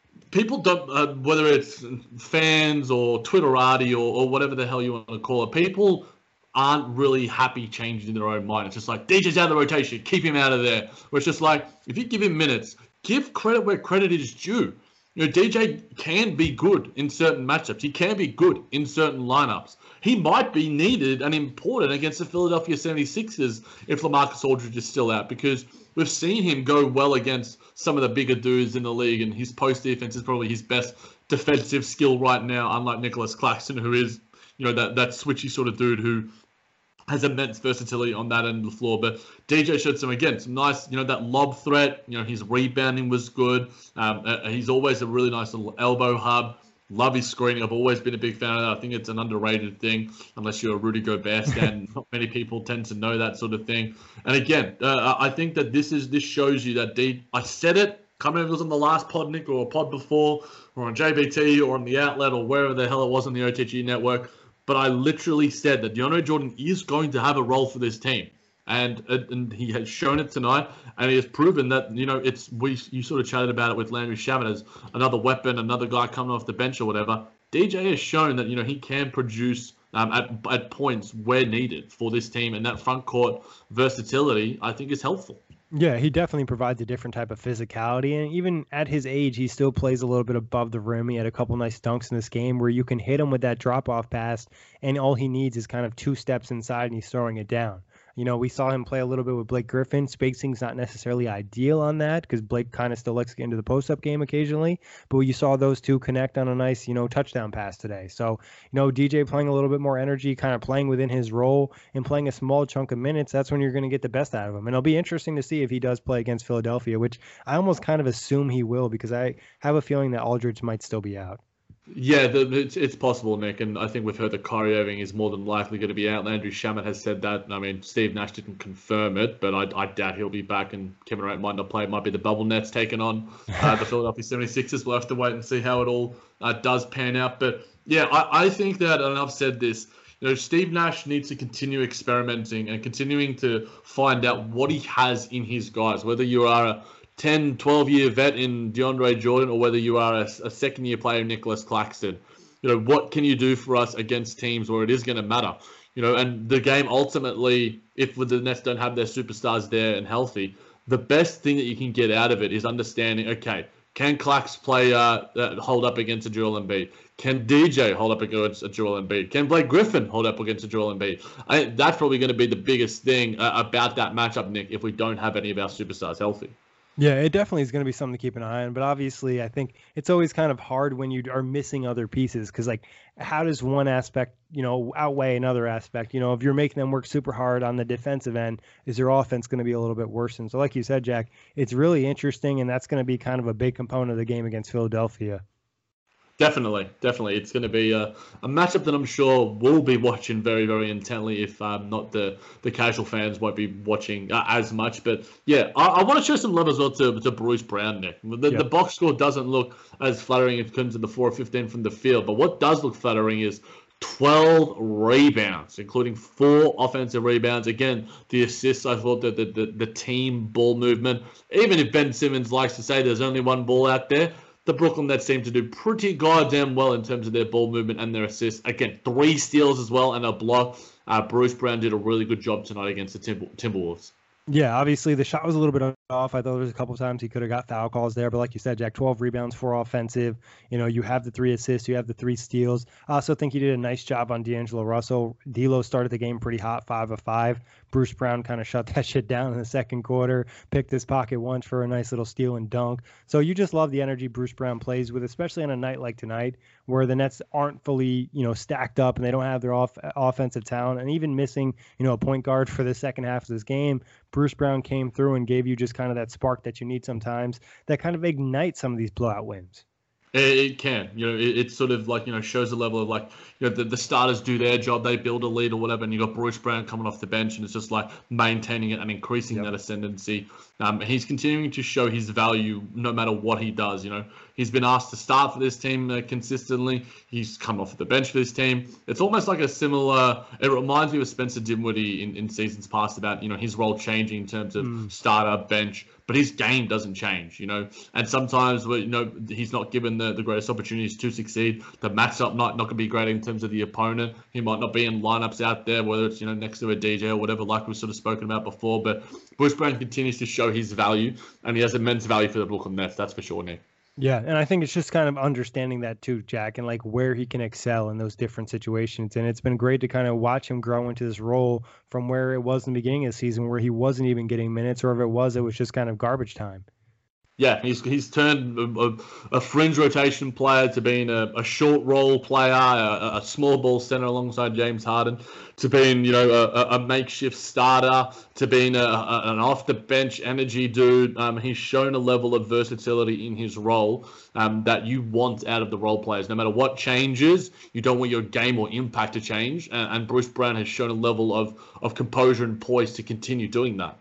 don't, whether it's fans or Twitterati or whatever the hell you want to call it, people aren't really happy changing in their own mind. It's just like, DJ's out of the rotation, keep him out of there. Where it's just like, if you give him minutes, give credit where credit is due. DJ can be good in certain matchups. He can be good in certain lineups. He might be needed and important against the Philadelphia 76ers if LaMarcus Aldridge is still out, because we've seen him go well against some of the bigger dudes in the league, and his post defense is probably his best defensive skill right now, unlike Nicholas Claxton, who is, that switchy sort of dude who has immense versatility on that end of the floor. But DJ showed some nice, that lob threat. His rebounding was good. He's always a really nice little elbow hub. Love his screening. I've always been a big fan of that. I think it's an underrated thing, unless you're a Rudy Gobert fan. Not many people tend to know that sort of thing. And again, I think that this shows you that I said it. Can't remember if it was on the last pod, Nick, or a pod before, or on JBT, or on the Outlet, or wherever the hell it was on the OTG network. But I literally said that DeAndre Jordan is going to have a role for this team. And he has shown it tonight, and he has proven that, you sort of chatted about it with Landry Shamet as another weapon, another guy coming off the bench or whatever. DJ has shown that, he can produce at points where needed for this team, and that front court versatility, I think, is helpful. Yeah, he definitely provides a different type of physicality, and even at his age, he still plays a little bit above the rim. He had a couple nice dunks in this game where you can hit him with that drop-off pass, and all he needs is kind of 2 steps inside, and he's throwing it down. We saw him play a little bit with Blake Griffin. Spacing's not necessarily ideal on that because Blake kind of still likes to get into the post-up game occasionally. But you saw those two connect on a nice, touchdown pass today. So, DJ playing a little bit more energy, kind of playing within his role and playing a small chunk of minutes, that's when you're going to get the best out of him. And it'll be interesting to see if he does play against Philadelphia, which I almost kind of assume he will because I have a feeling that Aldridge might still be out. Yeah, it's possible, Nick, and I think we've heard that Kyrie Irving is more than likely going to be out. Landry Shamet has said that. I mean, Steve Nash didn't confirm it, but I doubt he'll be back, and Kevin Durant might not play. It might be the bubble Nets taking on the Philadelphia 76ers. We'll have to wait and see how it all does pan out. But, yeah, I think that, and I've said this, Steve Nash needs to continue experimenting and continuing to find out what he has in his guys, whether you are a 10, 12-year vet in DeAndre Jordan or whether you are a second-year player, Nicholas Claxton. What can you do for us against teams where it is going to matter? And the game ultimately, if the Nets don't have their superstars there and healthy, the best thing that you can get out of it is understanding, okay, can Clax play hold up against a Joel Embiid? Can DJ hold up against a Joel Embiid? Can Blake Griffin hold up against a Joel Embiid? I think that's probably going to be the biggest thing about that matchup, Nick, if we don't have any of our superstars healthy. Yeah, it definitely is going to be something to keep an eye on. But obviously, I think it's always kind of hard when you are missing other pieces because, how does one aspect, outweigh another aspect? If you're making them work super hard on the defensive end, is your offense going to be a little bit worse? And so, like you said, Jack, it's really interesting, and that's going to be kind of a big component of the game against Philadelphia. Definitely. It's going to be a matchup that I'm sure we'll be watching very, very intently, if not the casual fans won't be watching as much. But yeah, I want to show some love as well to Bruce Brown, Nick. The box score doesn't look as flattering in terms of the 4 of 15 from the field, but what does look flattering is 12 rebounds, including 4 offensive rebounds. Again, the assists, I thought that the team ball movement, even if Ben Simmons likes to say there's only one ball out there, the Brooklyn Nets seem to do pretty goddamn well in terms of their ball movement and their assists. Again, 3 steals as well and a block. Bruce Brown did a really good job tonight against the Timberwolves. Yeah, obviously the shot was a little bit off. I thought there was a couple of times he could have got foul calls there, but like you said, Jack, 12 rebounds, 4 offensive. You have the 3 assists, you have the 3 steals. I also think he did a nice job on D'Angelo Russell. D'Lo started the game pretty hot, 5 of 5. Bruce Brown kind of shut that shit down in the second quarter, picked his pocket once for a nice little steal and dunk. So you just love the energy Bruce Brown plays with, especially on a night like tonight where the Nets aren't fully, stacked up and they don't have their offensive talent, and even missing, a point guard for the second half of this game. Bruce Brown came through and gave you just kind of that spark that you need sometimes that kind of ignites some of these blowout wins. It can, it sort of shows the level of the starters do their job, they build a lead or whatever, and you got Bruce Brown coming off the bench, and it's just maintaining it and increasing that ascendancy. He's continuing to show his value no matter what he does. He's been asked to start for this team consistently. He's come off the bench for this team. It's almost like a similar. It reminds me of Spencer Dinwiddie in seasons past about his role changing in terms of starter, bench. But his game doesn't change, and sometimes he's not given the greatest opportunities to succeed. The matchup not going to be great in terms of the opponent. He might not be in lineups out there, whether it's next to a DJ or whatever, like we've sort of spoken about before. But Bruce Brown continues to show his value, and he has immense value for the Brooklyn Nets. That's for sure, Nick. Yeah, and I think it's just kind of understanding that too, Jack, and where he can excel in those different situations. And it's been great to kind of watch him grow into this role from where it was in the beginning of the season, where he wasn't even getting minutes, or if it was just kind of garbage time. Yeah, he's turned a fringe rotation player to being a short role player, a small ball center alongside James Harden, to being a makeshift starter, to being an off the bench energy dude. He's shown a level of versatility in his role that you want out of the role players. No matter what changes, you don't want your game or impact to change. And Bruce Brown has shown a level of composure and poise to continue doing that.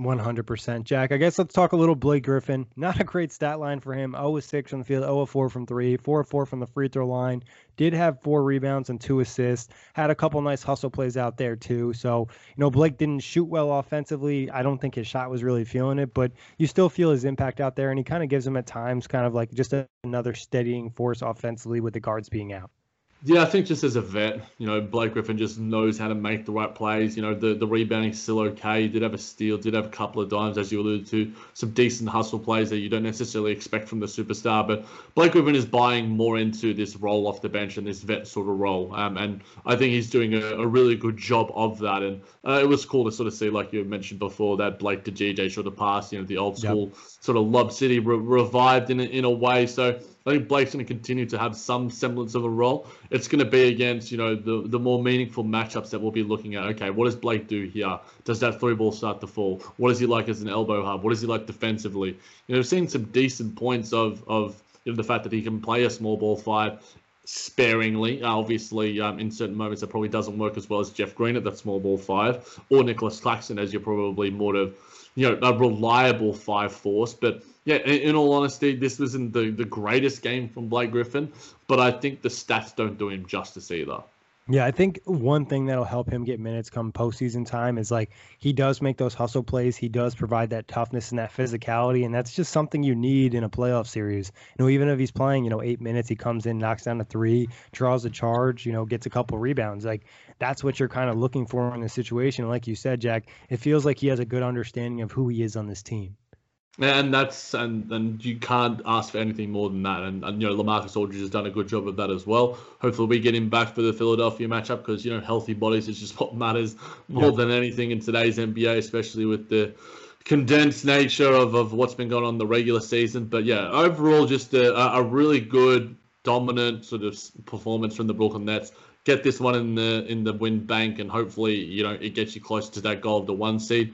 100%, Jack. I guess let's talk a little Blake Griffin. Not a great stat line for him. 0-6 from the field, 0-4 from 3, 4-4 from the free throw line. Did have 4 rebounds and 2 assists. Had a couple nice hustle plays out there too. So, Blake didn't shoot well offensively. I don't think his shot was really feeling it, but you still feel his impact out there, and he kind of gives him at times kind of just another steadying force offensively with the guards being out. Yeah, I think just as a vet, Blake Griffin just knows how to make the right plays. The rebounding's still okay. He did have a steal, did have a couple of dimes, as you alluded to, some decent hustle plays that you don't necessarily expect from the superstar. But Blake Griffin is buying more into this role off the bench and this vet sort of role. And I think he's doing a really good job of that. And it was cool to sort of see, like you mentioned before, that Blake to GJ sort of pass, the old school sort of Lob City revived in a way. So I think Blake's going to continue to have some semblance of a role. It's going to be against, the more meaningful matchups that we'll be looking at. Okay, what does Blake do here? Does that 3-ball start to fall? What is he like as an elbow hub? What is he like defensively? We've seen some decent points of the fact that he can play a small ball 5 sparingly. Obviously, in certain moments, it probably doesn't work as well as Jeff Green at that small ball 5, or Nicholas Claxton, as you're probably more of, a reliable 5 force. But yeah, in all honesty, this wasn't the greatest game from Blake Griffin, but I think the stats don't do him justice either. Yeah, I think one thing that'll help him get minutes come postseason time is like he does make those hustle plays. He does provide that toughness and that physicality, and that's just something you need in a playoff series. Even if he's playing, 8 minutes, he comes in, knocks down a three, draws a charge, gets a couple rebounds. Like that's what you're kind of looking for in this situation. And like you said, Jack, it feels like he has a good understanding of who he is on this team. And and you can't ask for anything more than that. And LaMarcus Aldridge has done a good job of that as well. Hopefully we get him back for the Philadelphia matchup because, healthy bodies is just what matters more than anything in today's NBA, especially with the condensed nature of what's been going on in the regular season. But yeah, overall, just a really good, dominant sort of performance from the Brooklyn Nets. Get this one in the win bank, and hopefully, it gets you closer to that goal of the 1 seed.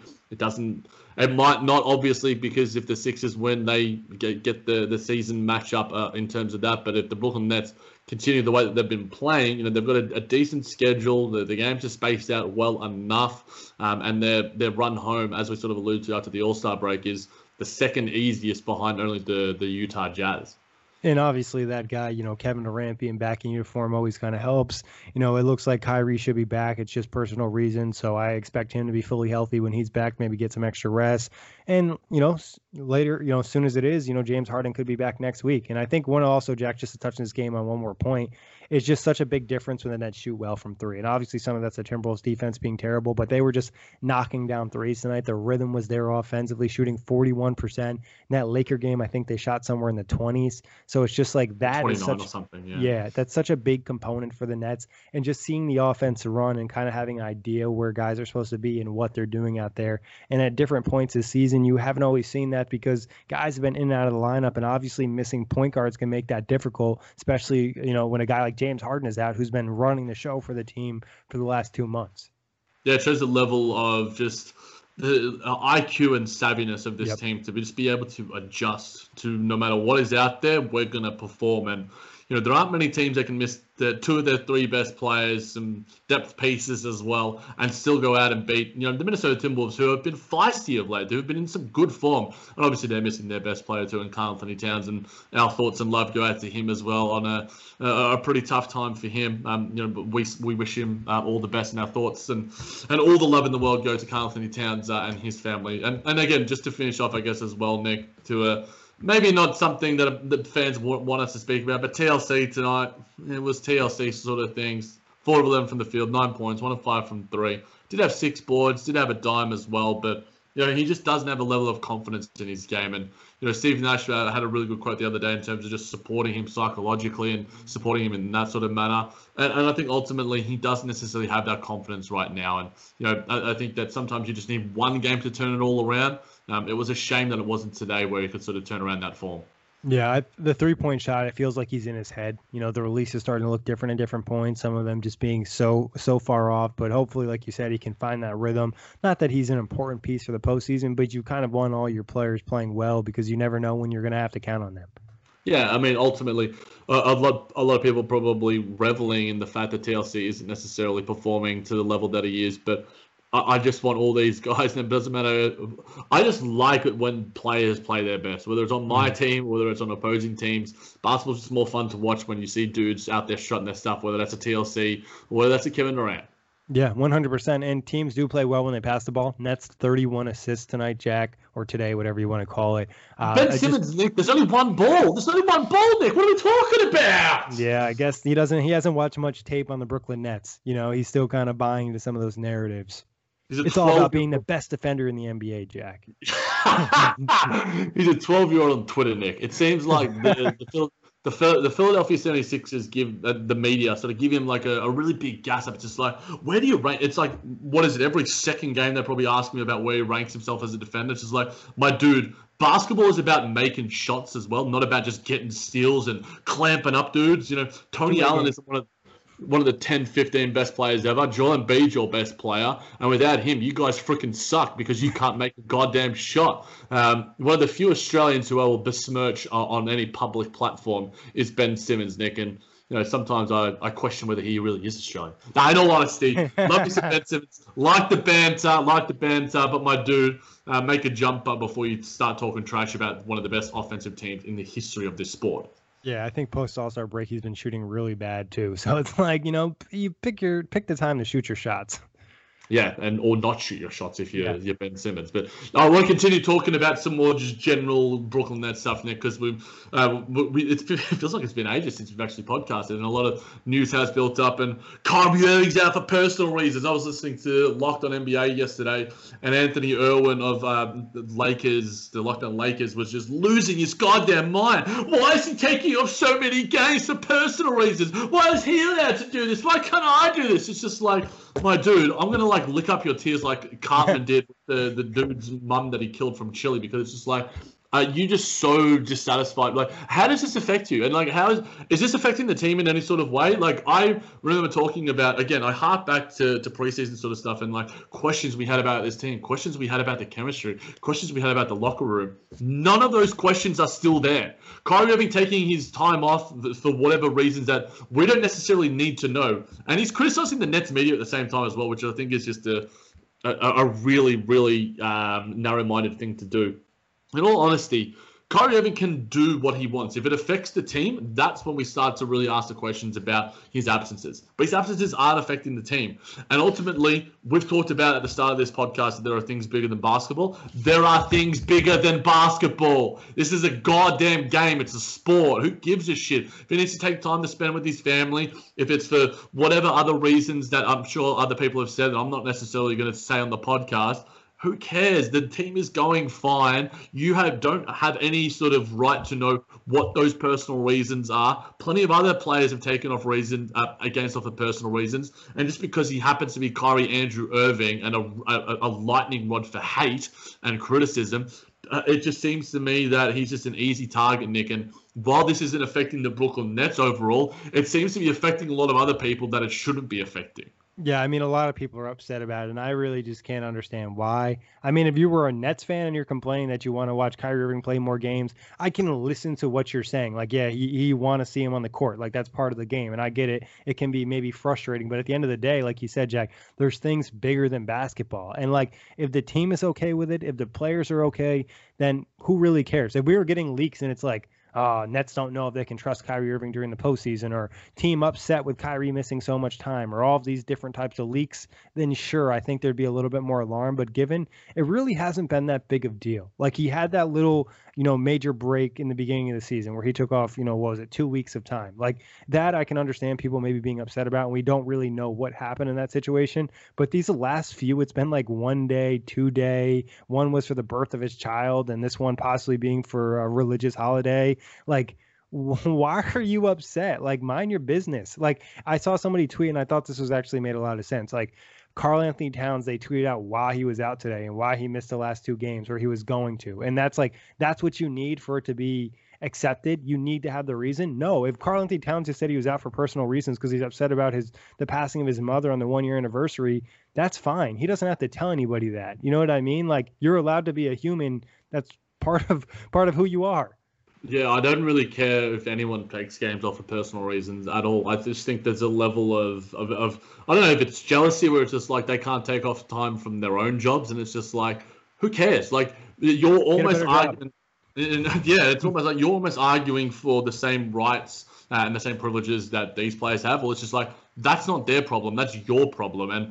It might not, obviously, because if the Sixers win, they get the season matchup in terms of that. But if the Brooklyn Nets continue the way that they've been playing, they've got a decent schedule. The games are spaced out well enough, and their run home, as we sort of alluded to after the All-Star break, is the second easiest behind only the Utah Jazz. And obviously that guy, Kevin Durant being back in uniform always kind of helps. It looks like Kyrie should be back. It's just personal reasons. So I expect him to be fully healthy when he's back, maybe get some extra rest. And, later, as soon as it is, James Harden could be back next week. And I think Jack, just to touch on this game on one more point, it's just such a big difference when the Nets shoot well from three. And obviously some of that's the Timberwolves defense being terrible, but they were just knocking down threes tonight. The rhythm was there offensively, shooting 41%. In that Laker game, I think they shot somewhere in the 20s. So it's just like that 29 is such, or something. Yeah, that's such a big component for the Nets. And just seeing the offense run and kind of having an idea where guys are supposed to be and what they're doing out there. And at different points this season, you haven't always seen that because guys have been in and out of the lineup, and obviously missing point guards can make that difficult, especially, when a guy like James Harden is out, who's been running the show for the team for the last 2 months. Yeah, it shows the level of just the IQ and savviness of this team to just be able to adjust to no matter what is out there, we're going to perform. And, there aren't many teams that can miss two of their three best players, some depth pieces as well, and still go out and beat, the Minnesota Timberwolves, who have been feisty of late, who have been in some good form. And obviously they're missing their best player too in Karl-Anthony Towns, and our thoughts and love go out to him as well on a pretty tough time for him. But we wish him all the best in our thoughts, and all the love in the world go to Karl-Anthony Towns and his family. And again, just to finish off, I guess, as well, Nick, to maybe not something that fans want us to speak about, but TLC tonight, it was TLC sort of things. 4 of 11 from the field, 9 points, 1 of 5 from 3. Did have 6 boards, did have a dime as well, but he just doesn't have a level of confidence in his game. And Steve Nash had a really good quote the other day in terms of just supporting him psychologically and supporting him in that sort of manner. And I think ultimately he doesn't necessarily have that confidence right now. And I think that sometimes you just need one game to turn it all around. It was a shame that it wasn't today where he could sort of turn around that form. Yeah, the 3-point shot, it feels like he's in his head. The release is starting to look different at different points, some of them just being so far off. But hopefully, like you said, he can find that rhythm. Not that he's an important piece for the postseason, but you kind of want all your players playing well because you never know when you're going to have to count on them. Yeah, I mean, ultimately, a lot of people probably reveling in the fact that TLC isn't necessarily performing to the level that he is, but I just want all these guys, and it doesn't matter. I just like it when players play their best, whether it's on my team, whether it's on opposing teams. Basketball's just more fun to watch when you see dudes out there strutting their stuff, whether that's a TLC or whether that's a Kevin Durant. Yeah, 100%. And teams do play well when they pass the ball. Nets 31 assists tonight, Jack, or today, whatever you want to call it. Ben Simmons, Nick, there's only one ball. There's only one ball, Nick. What are we talking about? Yeah, I guess he hasn't watched much tape on the Brooklyn Nets. He's still kind of buying into some of those narratives. It's all about being the best defender in the NBA, Jack. He's a 12-year-old on Twitter, Nick. It seems like the Philadelphia 76ers give the media sort of give him like a really big gas up. It's just like, where do you rank? It's like, what is it? Every second game, they probably ask me about where he ranks himself as a defender. It's just like, my dude, basketball is about making shots as well, not about just getting steals and clamping up dudes. Tony Allen is one of the 10, 15 best players ever. Joel Embiid's your best player. And without him, you guys freaking suck because you can't make a goddamn shot. One of the few Australians who I will besmirch on any public platform is Ben Simmons, Nick. And, sometimes I question whether he really is Australian. Now, in all honesty, love me some Ben Simmons. Like the banter. But my dude, make a jump before you start talking trash about one of the best offensive teams in the history of this sport. Yeah, I think post All-Star break he's been shooting really bad too. So it's like, you pick the time to shoot your shots. Yeah, or not shoot your shots if you're Ben Simmons. But I want to continue talking about some more just general Brooklyn Nets stuff, Nick, because it feels like it's been ages since we've actually podcasted, and a lot of news has built up. And Kyrie Irving's out for personal reasons. I was listening to Locked on NBA yesterday, and Anthony Irwin of the Locked on Lakers, was just losing his goddamn mind. Why is he taking off so many games for personal reasons? Why is he allowed to do this? Why can't I do this? It's just like, my dude, I'm going to lick up your tears like Cartman did with the dude's mum that he killed from Chile, because it's just like, you just so dissatisfied. Like, how does this affect you? And like, is this affecting the team in any sort of way? Like, I remember talking about, again, I hark back to preseason sort of stuff and like questions we had about this team, questions we had about the chemistry, questions we had about the locker room. None of those questions are still there. Kyrie Irving taking his time off for whatever reasons that we don't necessarily need to know. And he's criticizing the Nets media at the same time as well, which I think is just a really, really narrow-minded thing to do. In all honesty, Kyrie Irving can do what he wants. If it affects the team, that's when we start to really ask the questions about his absences. But his absences aren't affecting the team. And ultimately, we've talked about at the start of this podcast that there are things bigger than basketball. There are things bigger than basketball. This is a goddamn game. It's a sport. Who gives a shit? If he needs to take time to spend with his family, if it's for whatever other reasons that I'm sure other people have said that I'm not necessarily going to say on the podcast, who cares? The team is going fine. You don't have any sort of right to know what those personal reasons are. Plenty of other players have taken off for personal reasons. And just because he happens to be Kyrie Andrew Irving and a lightning rod for hate and criticism, it just seems to me that he's just an easy target, Nick. And while this isn't affecting the Brooklyn Nets overall, it seems to be affecting a lot of other people that it shouldn't be affecting. Yeah, I mean, a lot of people are upset about it, and I really just can't understand why. I mean, if you were a Nets fan and you're complaining that you want to watch Kyrie Irving play more games, I can listen to what you're saying. Like, yeah, you want to see him on the court. Like, that's part of the game, and I get it. It can be maybe frustrating, but at the end of the day, like you said, Jack, there's things bigger than basketball. And, like, if the team is okay with it, if the players are okay, then who really cares? If we were getting leaks and it's like, Nets don't know if they can trust Kyrie Irving during the postseason, or team upset with Kyrie missing so much time, or all of these different types of leaks, then sure, I think there'd be a little bit more alarm. But given it really hasn't been that big of a deal. Like, he had that little, major break in the beginning of the season where he took off, 2 weeks of time. Like, that I can understand people maybe being upset about, and we don't really know what happened in that situation. But these last few, it's been like 1 day, 2 day. One was for the birth of his child, and this one possibly being for a religious holiday. Like, why are you upset? Like, mind your business. Like, I saw somebody tweet, and I thought this was actually made a lot of sense. Like, Karl Anthony Towns, they tweeted out why he was out today and why he missed the last 2 games, or he was going to. And that's what you need for it to be accepted. You need to have the reason. No, if Karl Anthony Towns just said he was out for personal reasons because he's upset about the passing of his mother on the 1-year anniversary, that's fine. He doesn't have to tell anybody that. You know what I mean? Like, you're allowed to be a human. That's part of who you are. Yeah, I don't really care if anyone takes games off for personal reasons at all. I just think there's a level of I don't know if it's jealousy where it's just like they can't take off time from their own jobs, and it's just like, who cares? Like, you're almost arguing. Yeah, it's almost like you're almost arguing for the same rights and the same privileges that these players have. Well, it's just like, that's not their problem. That's your problem. And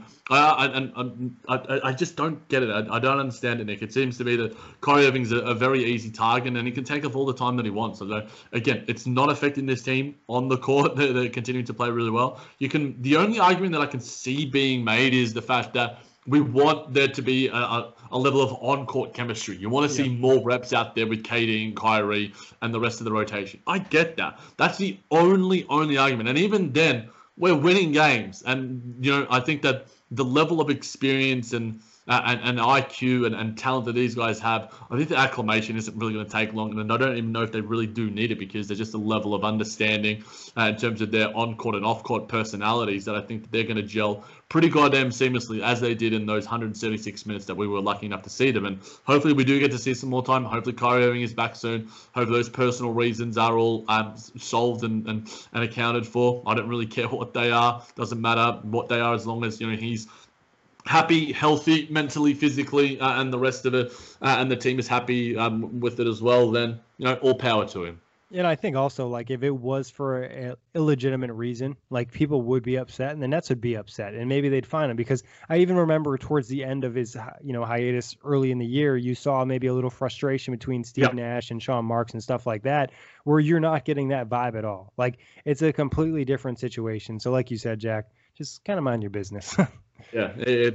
I just don't get it. I don't understand it, Nick. It seems to be that Kyrie Irving's a very easy target, and he can take off all the time that he wants. So, again, it's not affecting this team on the court. They're continuing to play really well. The only argument that I can see being made is the fact that we want there to be a level of on-court chemistry. You want to see more reps out there with KD and Kyrie and the rest of the rotation. I get that. That's the only argument. And even then, we're winning games. And, I think that the level of experience and IQ and talent that these guys have, I think the acclimation isn't really going to take long. And I don't even know if they really do need it, because there's just a level of understanding in terms of their on-court and off-court personalities that I think that they're going to gel pretty goddamn seamlessly, as they did in those 176 minutes that we were lucky enough to see them. And hopefully we do get to see some more time. Hopefully Kyrie Irving is back soon. Hopefully those personal reasons are all solved and accounted for. I don't really care what they are. Doesn't matter what they are, as long as he's happy, healthy, mentally, physically, and the rest of it, and the team is happy with it as well. Then all power to him. And I think also, like, if it was for an illegitimate reason, like, people would be upset and the Nets would be upset and maybe they'd fine him. Because I even remember towards the end of his, hiatus early in the year, you saw maybe a little frustration between Steve Nash and Sean Marks and stuff like that, where you're not getting that vibe at all. Like, it's a completely different situation. So like you said, Jack, just kind of mind your business. Yeah,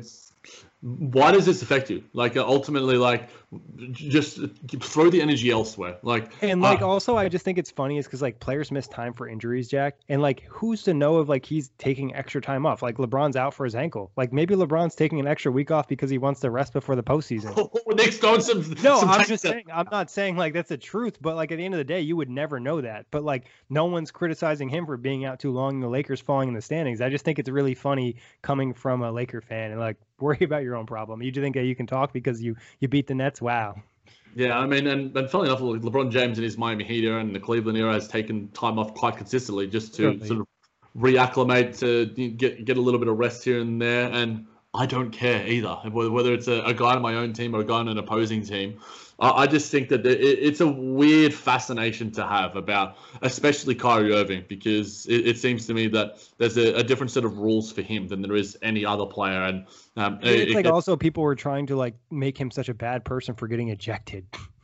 why does this affect you? Like, ultimately, like, just throw the energy elsewhere. Like, and like, also, I just think it's funny is because like players miss time for injuries, Jack, and like, who's to know if like he's taking extra time off? Like, LeBron's out for his ankle. Like, maybe LeBron's taking an extra week off because he wants to rest before the postseason. Nick's going some. No, I'm just saying. I'm not saying like that's the truth, but like at the end of the day, you would never know that. But like, no one's criticizing him for being out too long and the Lakers falling in the standings. I just think it's really funny coming from a Laker fan and like, worry about your own problem. You do think that you can talk because you beat the Nets? Wow. Yeah, I mean, and funnily enough, LeBron James in his Miami Heat era and the Cleveland era has taken time off quite consistently just to sort of reacclimate, to get a little bit of rest here and there. And I don't care either, whether it's a guy on my own team or a guy on an opposing team. I just think that it's a weird fascination to have about, especially Kyrie Irving, because it seems to me that there's a different set of rules for him than there is any other player. And it's like also people were trying to like make him such a bad person for getting ejected.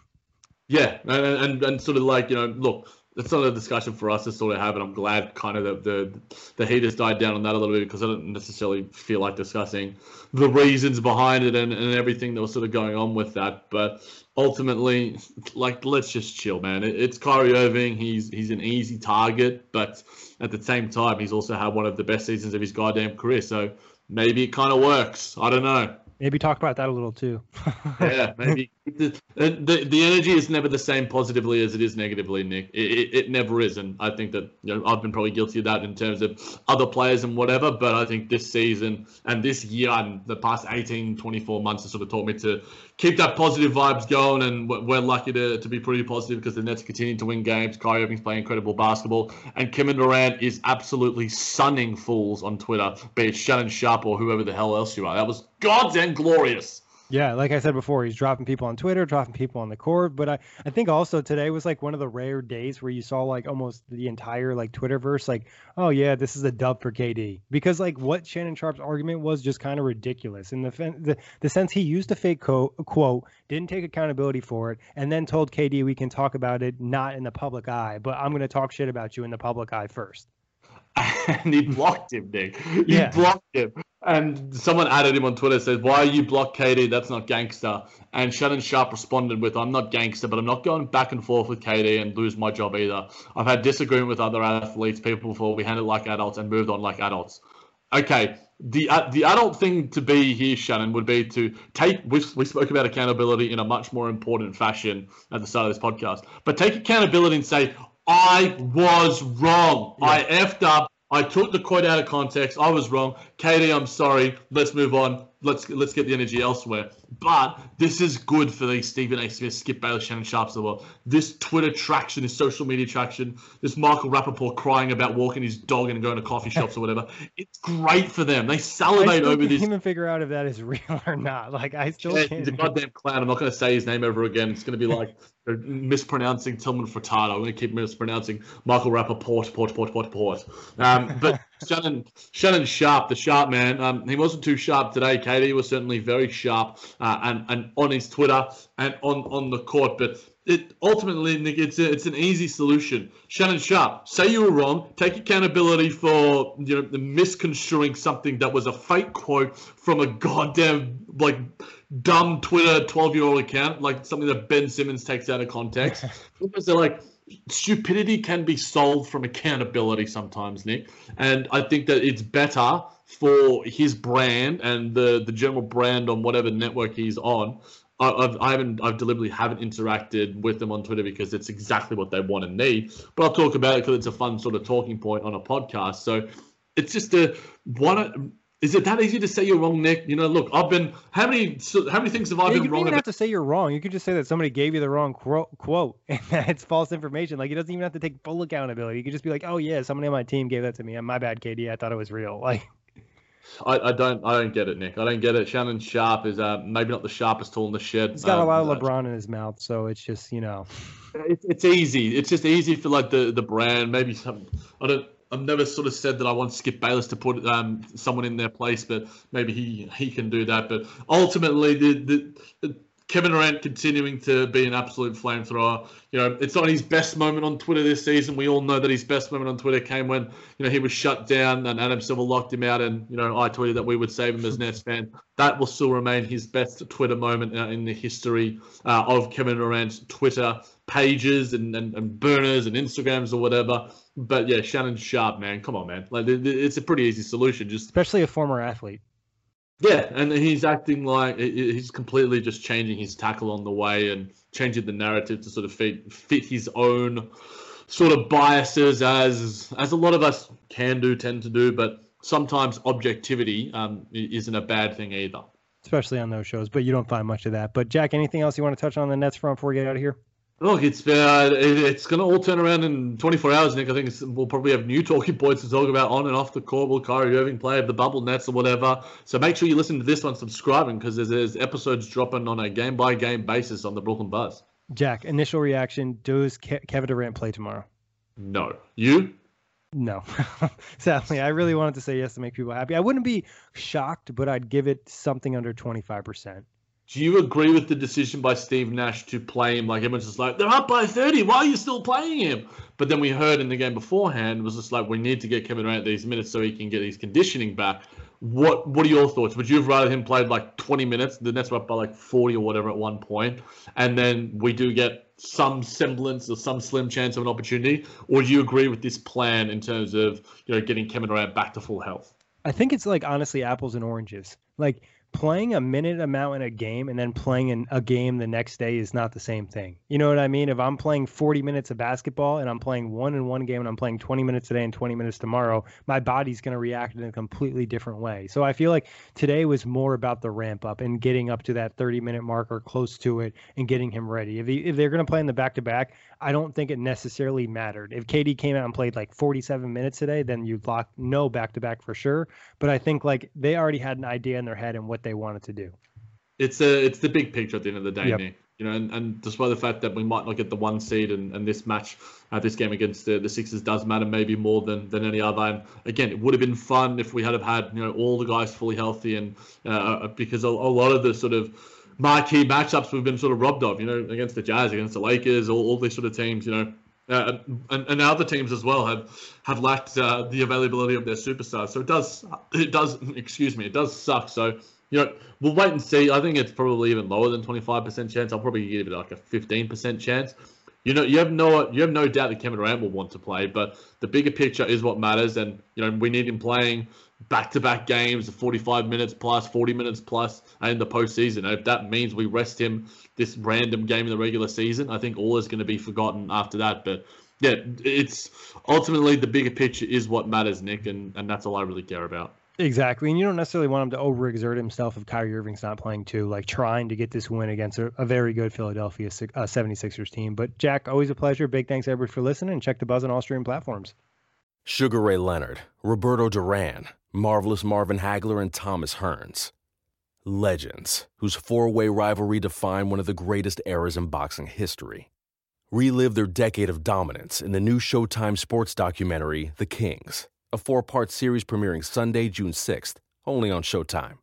Yeah, and sort of like, look, it's not a discussion for us to sort of have, and I'm glad kind of the heat has died down on that a little bit, because I don't necessarily feel like discussing the reasons behind it and everything that was sort of going on with that. But ultimately, like, let's just chill, man. It's Kyrie Irving. He's an easy target, but at the same time, he's also had one of the best seasons of his goddamn career. So maybe it kind of works. I don't know. Maybe talk about that a little too. Yeah, maybe. The energy is never the same positively as it is negatively, Nick. It never is. And I think that I've been probably guilty of that in terms of other players and whatever. But I think this season and this year and the past 18, 24 months has sort of taught me to keep that positive vibes going. And we're lucky to be pretty positive because the Nets continue to win games. Kyrie Irving's playing incredible basketball. And Kevin Durant is absolutely sunning fools on Twitter, be it Shannon Sharpe or whoever the hell else you are. That was goddamn glorious. Yeah, like I said before, he's dropping people on Twitter, dropping people on the court. But I think also today was like one of the rare days where you saw like almost the entire like Twitterverse like, oh yeah, this is a dub for KD. Because like what Shannon Sharpe's argument was just kind of ridiculous in the sense he used a fake quote, didn't take accountability for it, and then told KD we can talk about it not in the public eye, but I'm going to talk shit about you in the public eye first. And he blocked him, Nick. He blocked him. And someone added him on Twitter, says, why you block KD? That's not gangster. And Shannon Sharpe responded with, I'm not gangster, but I'm not going back and forth with KD and lose my job either. I've had disagreement with other athletes, people before. We handled like adults and moved on like adults. Okay, the adult thing to be here, Shannon, would be to take, we spoke about accountability in a much more important fashion at the start of this podcast, but take accountability and say, I was wrong. Yeah. I effed up. I took the quote out of context. I was wrong. Katie, I'm sorry. Let's move on. Let's get the energy elsewhere. But this is good for these Stephen A. Smith, Skip Bayless, Shannon Sharpes of the world. This Twitter traction, this social media traction, this Michael Rappaport crying about walking his dog and going to coffee shops or whatever. It's great for them. They salivate over this. I can't even figure out if that is real or not. Like, I still can't. He's a goddamn clown. I'm not going to say his name ever again. It's going to be like mispronouncing Tillman Furtado. I'm going to keep mispronouncing Michael Rappaport. But Shannon Sharpe, the sharp man, he wasn't too sharp today. Katie was certainly very sharp and on his Twitter and on the court. But it ultimately, Nick, it's an easy solution. Shannon Sharpe, say you were wrong. Take accountability for the misconstruing something that was a fake quote from a goddamn dumb Twitter 12-year-old account, like something that Ben Simmons takes out of context. Because they're like, stupidity can be solved from accountability sometimes, Nick. And I think that it's better for his brand and the general brand on whatever network he's on. I deliberately haven't interacted with them on Twitter because it's exactly what they want and need. But I'll talk about it because it's a fun sort of talking point on a podcast. So it's just is it that easy to say you're wrong, Nick? Look, I've been how many things have I been wrong? You don't even have to say you're wrong. You could just say that somebody gave you the wrong quote and that it's false information. Like, it doesn't even have to take full accountability. You could just be like, oh yeah, somebody on my team gave that to me. My bad, KD. I thought it was real. Like, I don't get it, Nick. I don't get it. Shannon Sharpe is maybe not the sharpest tool in the shed. He's got a lot of LeBron in his mouth, so it's just It's easy. It's just easy for like the brand. Maybe I've never sort of said that I want Skip Bayless to put someone in their place, but maybe he can do that. But ultimately, the Kevin Durant continuing to be an absolute flamethrower. It's not his best moment on Twitter this season. We all know that his best moment on Twitter came when, he was shut down and Adam Silver locked him out. And, I tweeted that we would save him as Nets fan. That will still remain his best Twitter moment in the history of Kevin Durant's Twitter pages and burners and Instagrams or whatever. But yeah, Shannon Sharpe, man, come on, man. Like, it's a pretty easy solution. Especially a former athlete. Yeah, and he's acting like he's completely just changing his tackle on the way and changing the narrative to sort of fit his own sort of biases, as a lot of us tend to do. But sometimes objectivity isn't a bad thing either. Especially on those shows, but you don't find much of that. But Jack, anything else you want to touch on the Nets front before we get out of here? Look, it's going to all turn around in 24 hours, Nick. I think we'll probably have new talking points to talk about on and off the court. Will Kyrie Irving play the bubble Nets or whatever? So make sure you listen to this one, subscribing, because there's episodes dropping on a game-by-game basis on the Brooklyn Buzz. Jack, initial reaction, does Kevin Durant play tomorrow? No. You? No. Sadly, I really wanted to say yes to make people happy. I wouldn't be shocked, but I'd give it something under 25%. Do you agree with the decision by Steve Nash to play him? Like, everyone's just like, they're up by 30. Why are you still playing him? But then we heard in the game beforehand, was just like, we need to get Kevin Durant these minutes so he can get his conditioning back. What are your thoughts? Would you have rather him played like 20 minutes? The Nets were up by like 40 or whatever at one point, and then we do get some semblance or some slim chance of an opportunity? Or do you agree with this plan in terms of, getting Kevin Durant back to full health? I think it's like, honestly, apples and oranges. Like, playing a minute amount in a game and then playing in a game the next day is not the same thing. You know what I mean? If I'm playing 40 minutes of basketball and I'm playing one game and I'm playing 20 minutes today and 20 minutes tomorrow, my body's going to react in a completely different way. So I feel like today was more about the ramp up and getting up to that 30-minute mark or close to it and getting him ready. If they're going to play in the back-to-back, I don't think it necessarily mattered. If KD came out and played like 47 minutes today, then you'd lock no back-to-back for sure. But I think like they already had an idea in their head and what they wanted to do. It's the big picture at the end of the day, yep. Nick. And despite the fact that we might not get the 1 seed and this match, this game against the Sixers does matter maybe more than any other. And again, it would have been fun if we had all the guys fully healthy, and because a lot of the sort of marquee matchups we've been sort of robbed of, against the Jazz, against the Lakers, all these sort of teams, and other teams as well have lacked the availability of their superstars. So it does suck. So, we'll wait and see. I think it's probably even lower than 25% chance. I'll probably give it like a 15% chance. You have no doubt that Kevin Durant will want to play, but the bigger picture is what matters. And, we need him playing back-to-back games, 45 minutes plus, 40 minutes plus in the postseason. If that means we rest him this random game in the regular season, I think all is going to be forgotten after that. But yeah, it's ultimately the bigger picture is what matters, Nick, and that's all I really care about. Exactly. And you don't necessarily want him to overexert himself if Kyrie Irving's not playing too, like trying to get this win against a very good Philadelphia 76ers team. But Jack, always a pleasure. Big thanks everybody for listening, and check the Buzz on all streaming platforms. Sugar Ray Leonard, Roberto Duran, Marvelous Marvin Hagler, and Thomas Hearns. Legends, whose four-way rivalry defined one of the greatest eras in boxing history. Relive their decade of dominance in the new Showtime sports documentary, The Kings, a 4-part series premiering Sunday, June 6th, only on Showtime.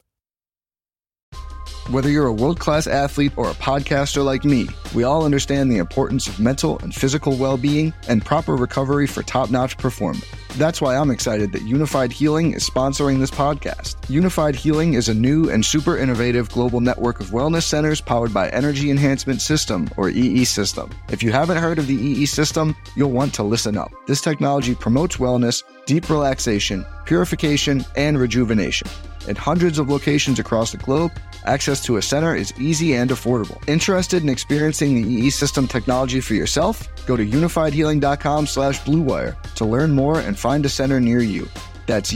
Whether you're a world-class athlete or a podcaster like me, we all understand the importance of mental and physical well-being and proper recovery for top-notch performance. That's why I'm excited that Unified Healing is sponsoring this podcast. Unified Healing is a new and super innovative global network of wellness centers powered by Energy Enhancement System, or EE System. If you haven't heard of the EE System, you'll want to listen up. This technology promotes wellness, deep relaxation, purification, and rejuvenation. At hundreds of locations across the globe, access to a center is easy and affordable. Interested in experiencing the EE System technology for yourself? Go to unifiedhealing.com/bluewire to learn more and find a center near you. That's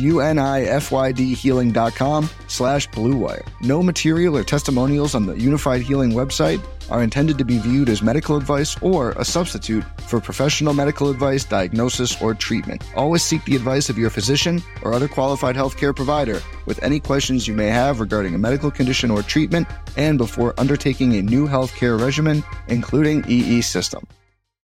unifydhealing.com/bluewire. No material or testimonials on the Unified Healing website are intended to be viewed as medical advice or a substitute for professional medical advice, diagnosis, or treatment. Always seek the advice of your physician or other qualified healthcare provider with any questions you may have regarding a medical condition or treatment, and before undertaking a new healthcare regimen, including EE System.